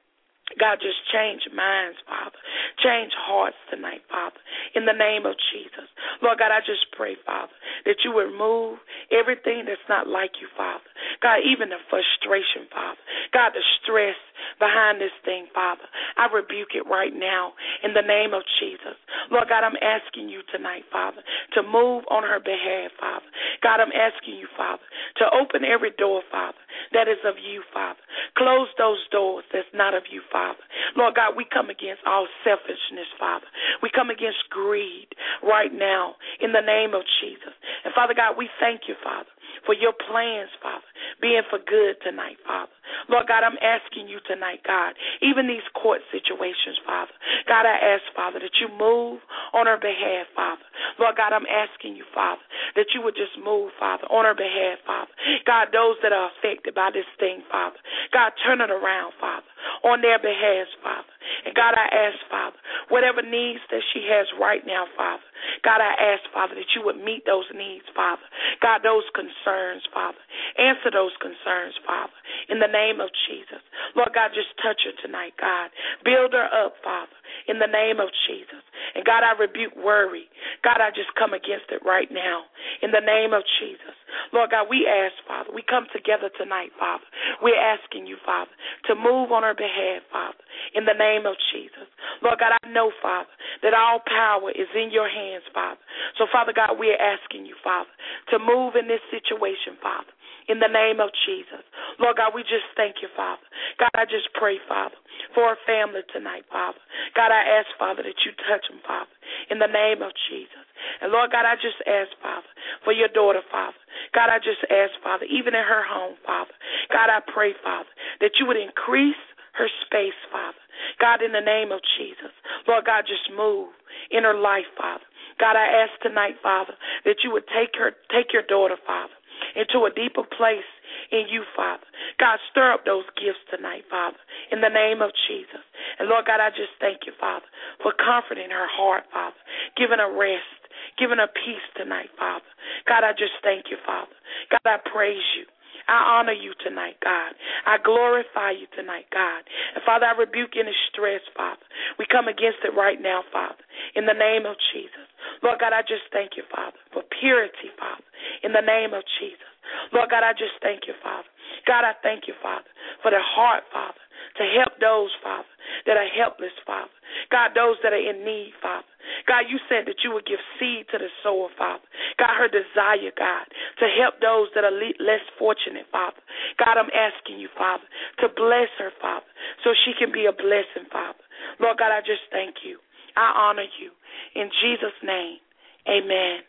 God, just change minds, Father. Change hearts tonight, Father, in the name of Jesus. Lord God, I just pray, Father, that you would remove everything that's not like you, Father. God, even the frustration, Father. God, the stress behind this thing, Father. I rebuke it right now in the name of Jesus. Lord God, I'm asking you tonight, Father, to move on her behalf, Father. God, I'm asking you, Father, to open every door, Father, that is of you, Father. Close those doors that's not of you, Father. Lord God, we come against all selfishness, Father. We come against greed right now in the name of Jesus. And Father God, we thank you, Father, for your plans, Father, being for good tonight, Father. Lord God, I'm asking you tonight, God, even these court situations, Father. God, I ask, Father, that you move on her behalf, Father. Lord God, I'm asking you, Father, that you would just move, Father, on her behalf, Father. God, those that are affected by this thing, Father. God, turn it around, Father, on their behalf, Father. And God, I ask, Father, whatever needs that she has right now, Father. God, I ask, Father, that you would meet those needs, Father. God, those concerns, Father. Answer those concerns, Father, in the name of Jesus. Lord God, just touch her tonight, God. Build her up, Father, in the name of Jesus. And God, I rebuke worry. God, I just come against it right now in the name of Jesus. Lord God, we ask, Father, we come together tonight, Father. We're asking you, Father, to move on our behalf, Father, in the name of Jesus. Lord God, I know, Father, that all power is in your hands, Father. So, Father God, we're asking you, Father, to move in this situation, Father, in the name of Jesus. Lord God, we just thank you, Father. God, I just pray, Father, for our family tonight, Father. God, I ask, Father, that you touch them, Father, in the name of Jesus. And Lord God, I just ask, Father, for your daughter, Father. God, I just ask, Father, even in her home, Father. God, I pray, Father, that you would increase her space, Father. God, in the name of Jesus. Lord God, just move in her life, Father. God, I ask tonight, Father, that you would take her, take your daughter, Father, into a deeper place in you, Father. God, stir up those gifts tonight, Father, in the name of Jesus. And Lord God, I just thank you, Father, for comforting her heart, Father, giving her rest, giving her peace tonight, Father. God, I just thank you, Father. God, I praise you. I honor you tonight, God. I glorify you tonight, God. And, Father, I rebuke any stress, Father. We come against it right now, Father, in the name of Jesus. Lord God, I just thank you, Father, for purity, Father, in the name of Jesus. Lord God, I just thank you, Father. God, I thank you, Father, for the heart, Father, to help those, Father, that are helpless, Father. God, those that are in need, Father. God, you said that you would give seed to the sower, Father. God, her desire, God, to help those that are less fortunate, Father. God, I'm asking you, Father, to bless her, Father, so she can be a blessing, Father. Lord God, I just thank you. I honor you. In Jesus' name, amen.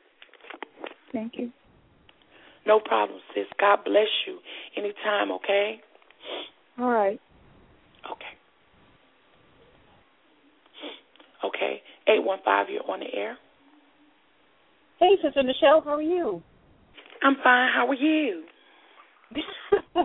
Thank you. No problem, sis. God bless you anytime, okay? All right. Okay. Okay. eight one five, you're on the air. Hey, Sister Michelle, how are you? I'm fine. How are you? I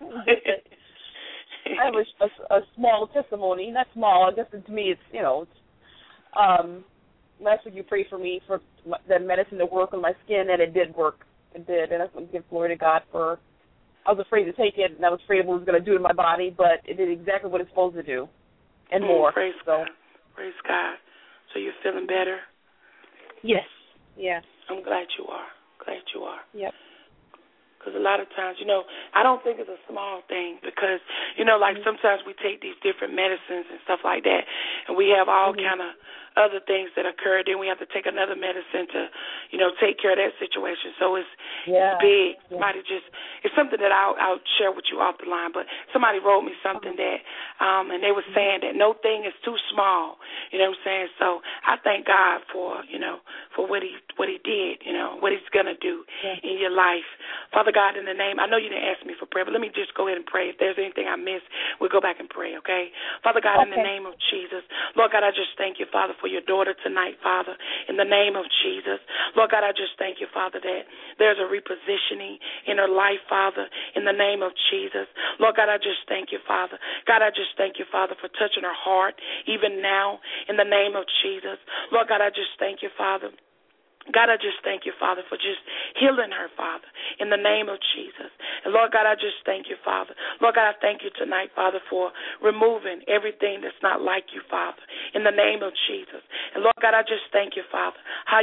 have a, a, a small testimony. Not small. I guess to me it's, you know, it's, um, last week you prayed for me for my, the medicine to work on my skin, and it did work. It did, and I give glory to God for, I was afraid to take it, and I was afraid of what it was going to do to my body, but it did exactly what it's supposed to do, and mm, more. Praise so. God. Praise God. So you're feeling better? Yes. Yeah. I'm glad you are. Glad you are. Yep. Because a lot of times, you know, I don't think it's a small thing because, you know, like mm-hmm. sometimes we take these different medicines and stuff like that, and we have all mm-hmm. kind of other things that occur. Then we have to take another medicine to, you know, take care of that situation. So it's, yeah. it's big. Yeah. Somebody just, it's something that I'll, I'll share with you off the line, but somebody wrote me something that, um, and they were saying that no thing is too small, you know what I'm saying? So I thank God for, you know, for what he, what he did, you know, what he's going to do yeah. in your life. Father God, in the name, I know you didn't ask me for prayer, but let me just go ahead and pray. If there's anything I missed, we'll go back and pray, okay? Father God, okay. in the name of Jesus, Lord God, I just thank you, Father, for your daughter tonight, Father, in the name of Jesus. Lord God, I just thank you, Father, that there's a repositioning in her life, Father, in the name of Jesus. Lord God, I just thank you, Father. God, I just thank you, Father, for touching her heart even now in the name of Jesus. Lord God, I just thank you, Father. God, I just thank you, Father, for just healing her, Father, in the name of Jesus. And, Lord God, I just thank you, Father. Lord God, I thank you tonight, Father, for removing everything that's not like you, Father, in the name of Jesus. And, Lord God, I just thank you, Father.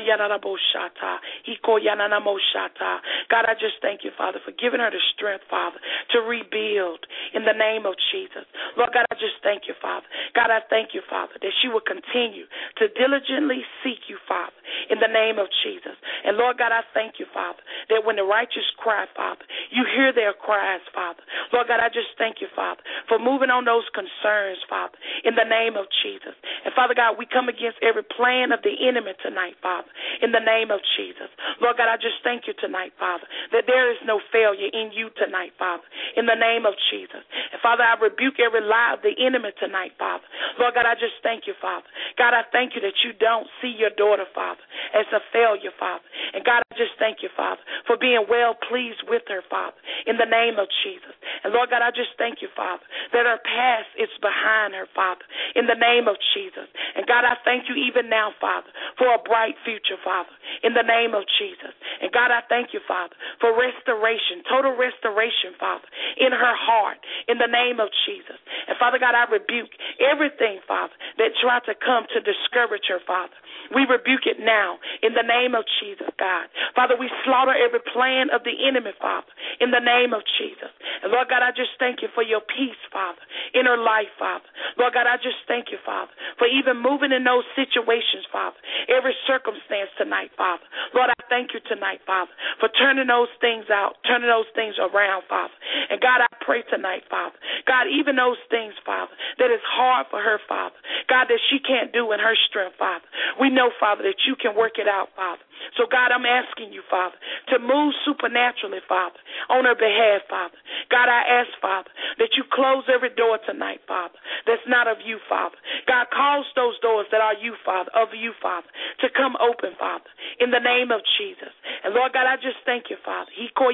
God, I just thank you, Father, for giving her the strength, Father, to rebuild in the name of Jesus. Lord God, I just thank you, Father. God, I thank you, Father, that she will continue to diligently seek you, Father, in the name of Jesus. And, Lord God, I thank you, Father, that when the righteous cry, Father, you hear their cries, Father. Lord God, I just thank you, Father, for moving on those concerns, Father, in the name of Jesus. And, Father God, we come against every plan of the enemy tonight, Father, in the name of Jesus. Lord God, I just thank you tonight, Father, that there is no failure in you tonight, Father, in the name of Jesus. And, Father, I rebuke every lie of the enemy tonight, Father. Lord God, I just thank you, Father. God, I thank you that you don't see your daughter, Father, as a failure, Father. And, God, I just thank you, Father, for being well pleased with her, Father, in the name of Jesus. And, Lord God, I just thank you, Father, that her past is behind her, Father, in the name of Jesus. And, God, I thank you even now, Father, for a bright future, Father, in the name of Jesus. And, God, I thank you, Father, for restoration, total restoration, Father, in her heart, in the name of Jesus. And, Father God, I rebuke everything, Father, that tried to come to discourage her, Father. We rebuke it now in the name of Jesus, God. Father, we slaughter every plan of the enemy, Father, in the name of Jesus. And, Lord God, I just thank you for your peace, Father, in her life, Father. Lord God, I just thank you, Father, for even moving in those situations, Father, every circumstance tonight, Father. Lord, I thank you tonight, Father, for turning those things out, turning those things around, Father. And, God, I pray tonight, Father, God, even those things, Father, that is hard for her, Father, God, that she can't do in her strength, Father. We know, Father, that you can work it out, Father. So, God, I'm asking you, Father, to move supernaturally, Father, on her behalf, Father. God, I ask, Father, that you close every door tonight, Father, that's not of you, Father. God, cause those doors that are you, Father, of you, Father, to come open, Father, in the name of Jesus. And, Lord God, I just thank you, Father.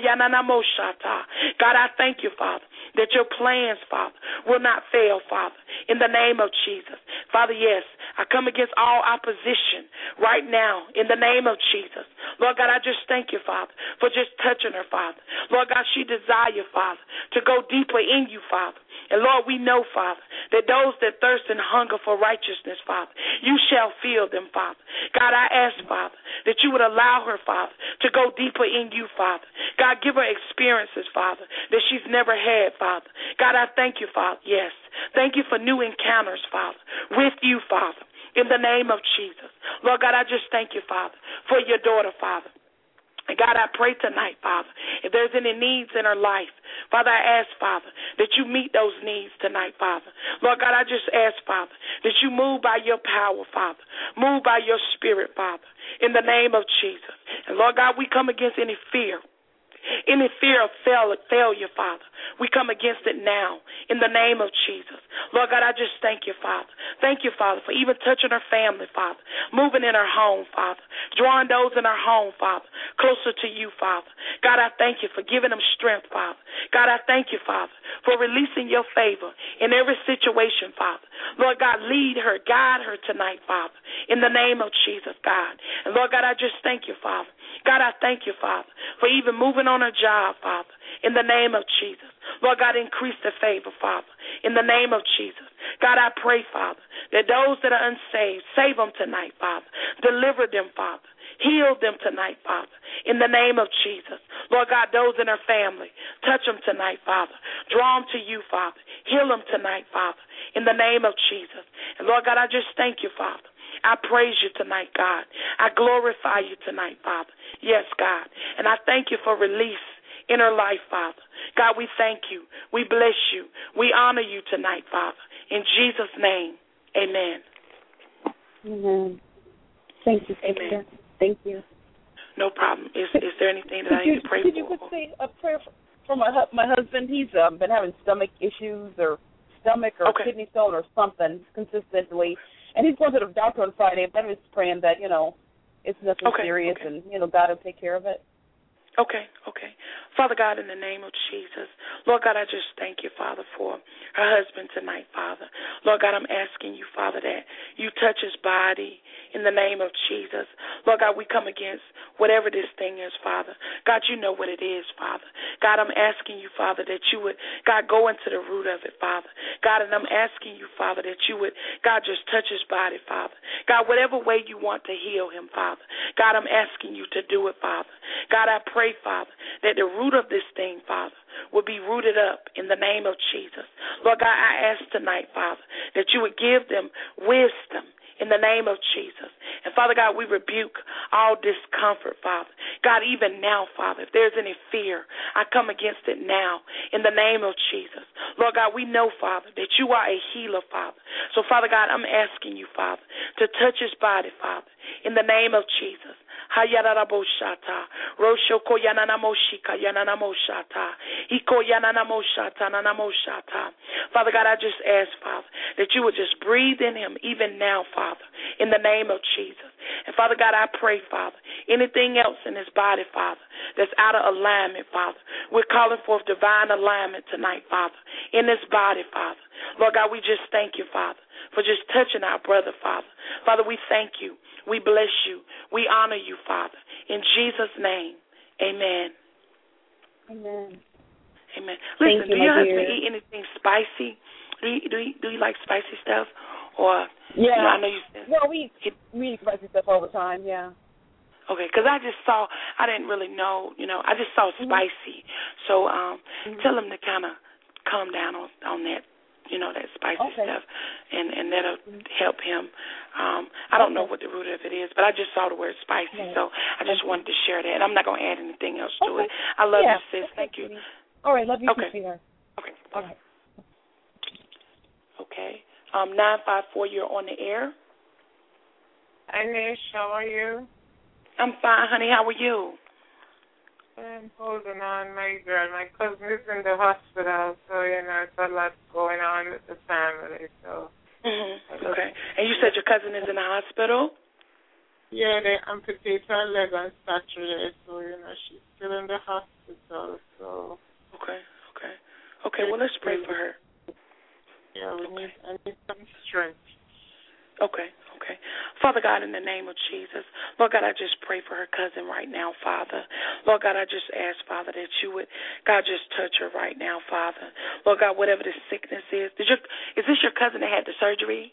God, I thank you, Father, that your plans, Father, will not fail, Father, in the name of Jesus. Father, yes, I come against all opposition right now in the name of Jesus. Lord God, I just thank you, Father, for just touching her, Father. Lord God, she desires, Father, to go deeper in you, Father. And, Lord, we know, Father, that those that thirst and hunger for righteousness, Father, you shall fill them, Father. God, I ask, Father, that you would allow her, Father, to go deeper in you, Father. God, give her experiences, Father, that she's never had, Father. God, I thank you, Father, yes. Thank you for new encounters, Father, with you, Father, in the name of Jesus. Lord God, I just thank you, Father, for your daughter, Father. And God, I pray tonight, Father, if there's any needs in her life, Father, I ask, Father, that you meet those needs tonight, Father. Lord God, I just ask, Father, that you move by your power, Father. Move by your spirit, Father, in the name of Jesus. And, Lord God, we come against any fear. Any fear of fail, failure, Father, we come against it now in the name of Jesus. Lord God, I just thank you, Father. Thank you, Father, for even touching her family, Father, moving in her home, Father, drawing those in her home, Father, closer to you, Father. God, I thank you for giving them strength, Father. God, I thank you, Father, for releasing your favor in every situation, Father. Lord God, lead her, guide her tonight, Father, in the name of Jesus, God. And, Lord God, I just thank you, Father. God, I thank you, Father, for even moving on her job, Father, in the name of Jesus. Lord God, increase the favor, Father, in the name of Jesus. God, I pray, Father, that those that are unsaved, save them tonight, Father. Deliver them, Father. Heal them tonight, Father, in the name of Jesus. Lord God, those in her family, touch them tonight, Father. Draw them to you, Father. Heal them tonight, Father, in the name of Jesus. And, Lord God, I just thank you, Father. I praise you tonight, God. I glorify you tonight, Father. Yes, God. And I thank you for release in her life, Father. God, we thank you. We bless you. We honor you tonight, Father. In Jesus' name, amen. Amen. Thank you, sister. Amen. Thank you. No problem. Is is there anything that could I you, need to pray could for? Could you could say a prayer for, for my hu- my husband? He's um, been having stomach issues or stomach or okay. kidney stone or something consistently. And he's going to the doctor on Friday, but I'm just praying that, you know, it's nothing okay, serious okay. and, you know, God will take care of it. Okay, okay. Father God, in the name of Jesus, Lord God, I just thank you, Father, for her husband tonight, Father. Lord God, I'm asking you, Father, that you touch his body in the name of Jesus. Lord God, we come against whatever this thing is, Father. God, you know what it is, Father. God, I'm asking you, Father, that you would, God, go into the root of it, Father. God, and I'm asking you, Father, that you would, God, just touch his body, Father. God, whatever way you want to heal him, Father. God, I'm asking you to do it, Father. God, I pray, Father, that the root of this thing, Father, will be rooted up in the name of Jesus. Lord God, I ask tonight, Father, that you would give them wisdom in the name of Jesus. And, Father God, we rebuke all discomfort, Father. God, even now, Father, if there's any fear, I come against it now in the name of Jesus. Lord God, we know, Father, that you are a healer, Father. So, Father God, I'm asking you, Father, to touch his body, Father, in the name of Jesus. Hayararaboshata, Roshoko Yananamoshika, Yananamoshata, Iko Yananamoshata, Nanamoshata. Father God, I just ask, Father, that you would just breathe in him even now, Father, in the name of Jesus. And Father God, I pray, Father, anything else in his body, Father, that's out of alignment, Father, we're calling forth divine alignment tonight, Father, in this body, Father. Lord God, we just thank you, Father, for just touching our brother, Father. Father, we thank you. We bless you. We honor you, Father. In Jesus' name, amen. Amen. Amen. Listen, you, do your husband dear. eat anything spicy? Do you, do you, do you like spicy stuff? Or, yeah. You know, I know you said. No, we eat, we eat spicy stuff all the time, yeah. Okay, because I just saw, I didn't really know, you know, I just saw spicy. Mm-hmm. So um, mm-hmm. tell him to kind of calm down on, on that. You know, that spicy okay. stuff, and, and that'll help him. Um, I don't okay. know what the root of it is, but I just saw the word spicy, right. so I just okay. wanted to share that. And I'm not going to add anything else to okay. it. I love yeah. you, sis. Thank you. All right, love you okay. too, sweetheart. Okay. All right. Okay. Um, nine five four, you're on the air. Hi, Nish. How are you? I'm fine, honey. How are you? I'm holding on, my girl. My cousin is in the hospital, so, you know, it's a lot going on with the family, so. Mm-hmm. Okay. And you said your cousin is in the hospital? Yeah, they amputated her leg on Saturday, so, you know, she's still in the hospital, so. Okay, okay. Okay, well, let's pray for her. Yeah, we need, I need some strength. Okay, okay. Father God, in the name of Jesus, Lord God, I just pray for her cousin right now, Father. Lord God, I just ask, Father, that you would, God, just touch her right now, Father. Lord God, whatever the sickness is. Did your, is this your cousin that had the surgery?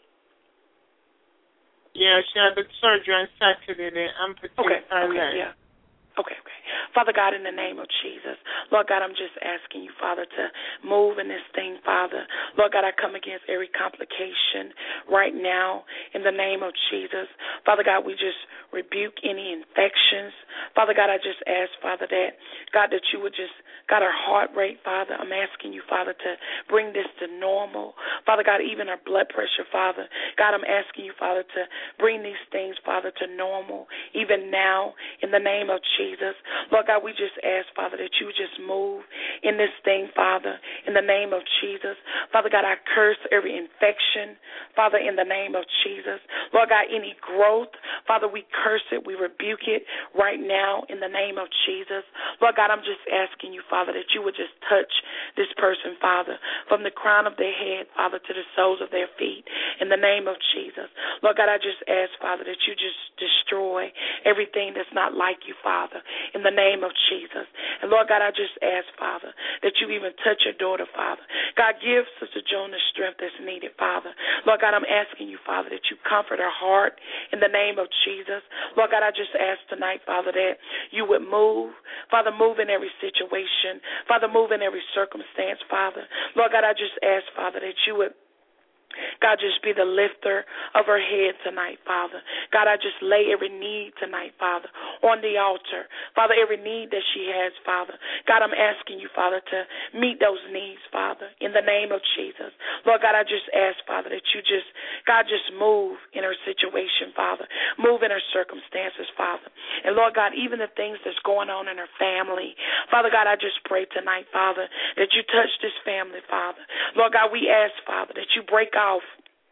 Yeah, she had the surgery on Saturday. They amputated okay, her okay, leg. Yeah. Okay, okay. Father God, in the name of Jesus, Lord God, I'm just asking you, Father, to move in this thing, Father. Lord God, I come against every complication right now in the name of Jesus. Father God, we just rebuke any infections. Father God, I just ask, Father, that, God, that you would just, God, her heart rate, Father, I'm asking you, Father, to bring this to normal. Father God, even her blood pressure, Father. God, I'm asking you, Father, to bring these things, Father, to normal, even now, in the name of Jesus. Lord God, we just ask, Father, that you just move in this thing, Father, in the name of Jesus. Father God, I curse every infection, Father, in the name of Jesus. Lord God, any growth, Father, we curse it, we rebuke it right now in the name of Jesus. Lord God, I'm just asking you, Father, that you would just touch this person, Father, from the crown of their head, Father, to the soles of their feet, in the name of Jesus. Lord God, I just ask, Father, that you just destroy everything that's not like you, Father, in the name of Jesus. And Lord God, I just ask, Father, that you even touch your daughter, Father. God, give Sister Joan the strength that's needed, Father. Lord God, I'm asking you, Father, that you comfort her heart in the name of Jesus. Lord God, I just ask tonight, Father, that you would move. Father, move in every situation. Father, move in every circumstance, Father. Lord God, I just ask, Father, that you would, God, just be the lifter of her head tonight, Father. God, I just lay every need tonight, Father, on the altar. Father, every need that she has, Father. God, I'm asking you, Father, to meet those needs, Father, in the name of Jesus. Lord God, I just ask, Father, that you just, God, just move in her situation, Father. Move in her circumstances, Father. And Lord God, even the things that's going on in her family, Father God, I just pray tonight, Father, that you touch this family, Father. Lord God, we ask, Father, that you break off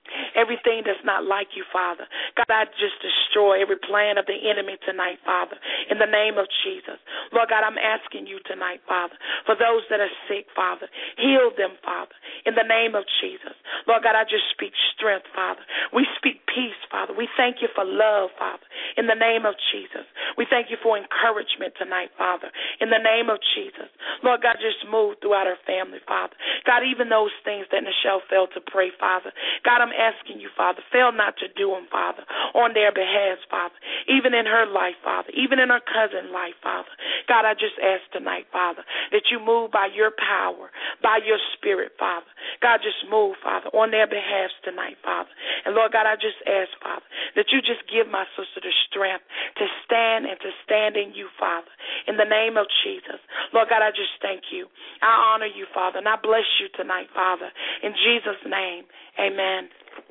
Everything that's not like you, Father. God, I just destroy every plan of the enemy tonight, Father, in the name of Jesus. Lord God, I'm asking you tonight, Father, for those that are sick, Father, heal them, Father, in the name of Jesus. Lord God, I just speak strength, Father. We speak peace, Father. We thank you for love, Father, in the name of Jesus. We thank you for encouragement tonight, Father, in the name of Jesus. Lord God, just move throughout our family, Father. God, even those things that Nichelle failed to pray, Father. God, I'm asking you, Father, fail not to do them, Father, on their behalf, Father, even in her life, Father, even in her cousin's life, Father. God, I just ask tonight, Father, that you move by your power, by your spirit, Father. God, just move, Father, on their behalf tonight, Father. And Lord God, I just ask, Father, that you just give my sister the strength to stand and to stand in you, Father, in the name of Jesus. Lord God, I just thank you. I honor you, Father, and I bless you tonight, Father, in Jesus' name. Amen.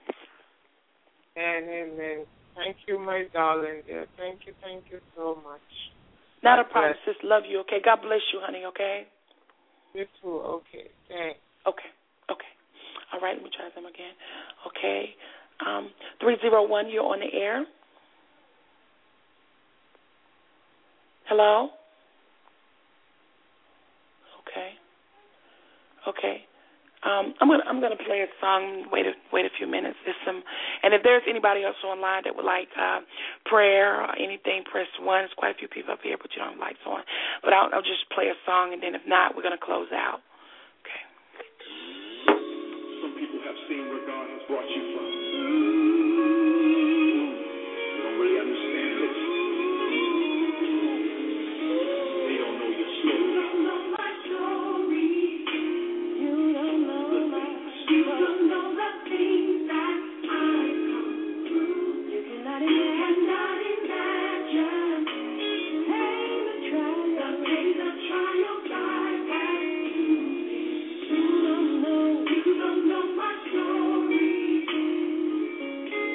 And amen. Thank you, my darling dear. Thank you, thank you so much. Not a problem, sis. Love you, okay? God bless you, honey, okay? You too, okay. Thanks. Okay, okay. All right, let me try them again. Okay. Um, three zero one, you're on the air. Hello? Okay. Okay. Um, I'm gonna I'm gonna play a song. Wait a wait a few minutes. There's some, and if there's anybody else online that would like uh, prayer or anything, press one. There's quite a few people up here, but you don't have lights on. But I'll, I'll just play a song, and then if not, we're gonna close out. Okay. Some people have seen where God has brought you from. You don't really understand it. They don't know your story. You don't know my story. You don't know my story. You don't know the things that I've come through. You cannot imagine. Pain of trial. The pain of trial God has you don't know. You don't know my story.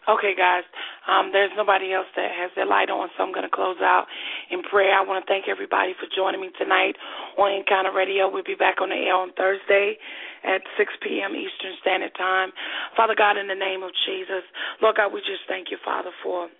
Okay, guys, um, there's nobody else that has their light on, so I'm going to close out in prayer. I want to thank everybody for joining me tonight on Encounter Radio. We'll be back on the air on Thursday at six p.m. Eastern Standard Time. Father God, in the name of Jesus, Lord God, we just thank you, Father, for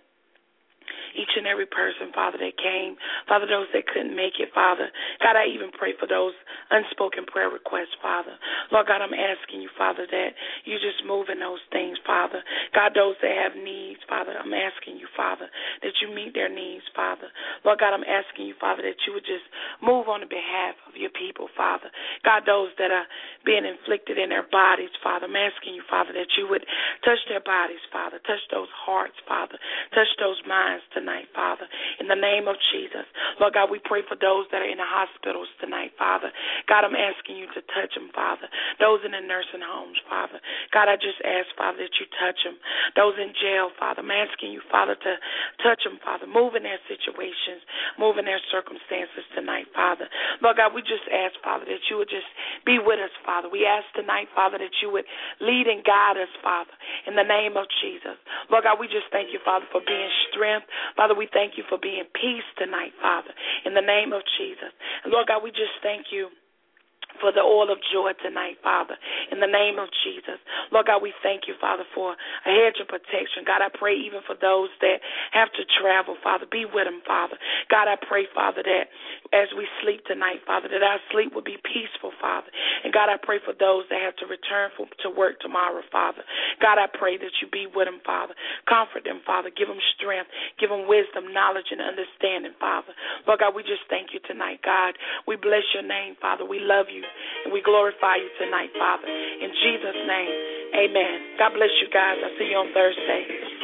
each and every person, Father, that came. Father, those that couldn't make it, Father. God, I even pray for those unspoken prayer requests, Father. Lord God, I'm asking you, Father, that you just move in those things, Father. God, those that have needs, Father, I'm asking you, Father, that you meet their needs, Father. Lord God, I'm asking you, Father, that you would just move on the behalf of your people, Father. God, those that are being inflicted in their bodies, Father, I'm asking you, Father, that you would touch their bodies, Father. Touch those hearts, Father. Touch those minds tonight, Father, in the name of Jesus. Lord God, we pray for those that are in the hospitals tonight, Father. God, I'm asking you to touch them, Father. Those in the nursing homes, Father. God, I just ask, Father, that you touch them. Those in jail, Father, I'm asking you, Father, to touch them, Father. Move in their situations, move in their circumstances tonight, Father. Lord God, we just ask, Father, that you would just be with us, Father. We ask tonight, Father, that you would lead and guide us, Father, in the name of Jesus. Lord God, we just thank you, Father, for being strength. Father, we thank you for being peace tonight, Father, in the name of Jesus. And Lord God, we just thank you for the oil of joy tonight, Father, in the name of Jesus. Lord God, we thank you, Father, for a hedge of protection. God, I pray even for those that have to travel, Father, be with them, Father. God, I pray, Father, that as we sleep tonight, Father, that our sleep will be peaceful, Father. And God, I pray for those that have to return for, to work tomorrow, Father. God, I pray that you be with them, Father. Comfort them, Father. Give them strength. Give them wisdom, knowledge, and understanding, Father. Lord God, we just thank you tonight, God. We bless your name, Father. We love you. And we glorify you tonight, Father. In Jesus' name, amen. God bless you guys. I'll see you on Thursday.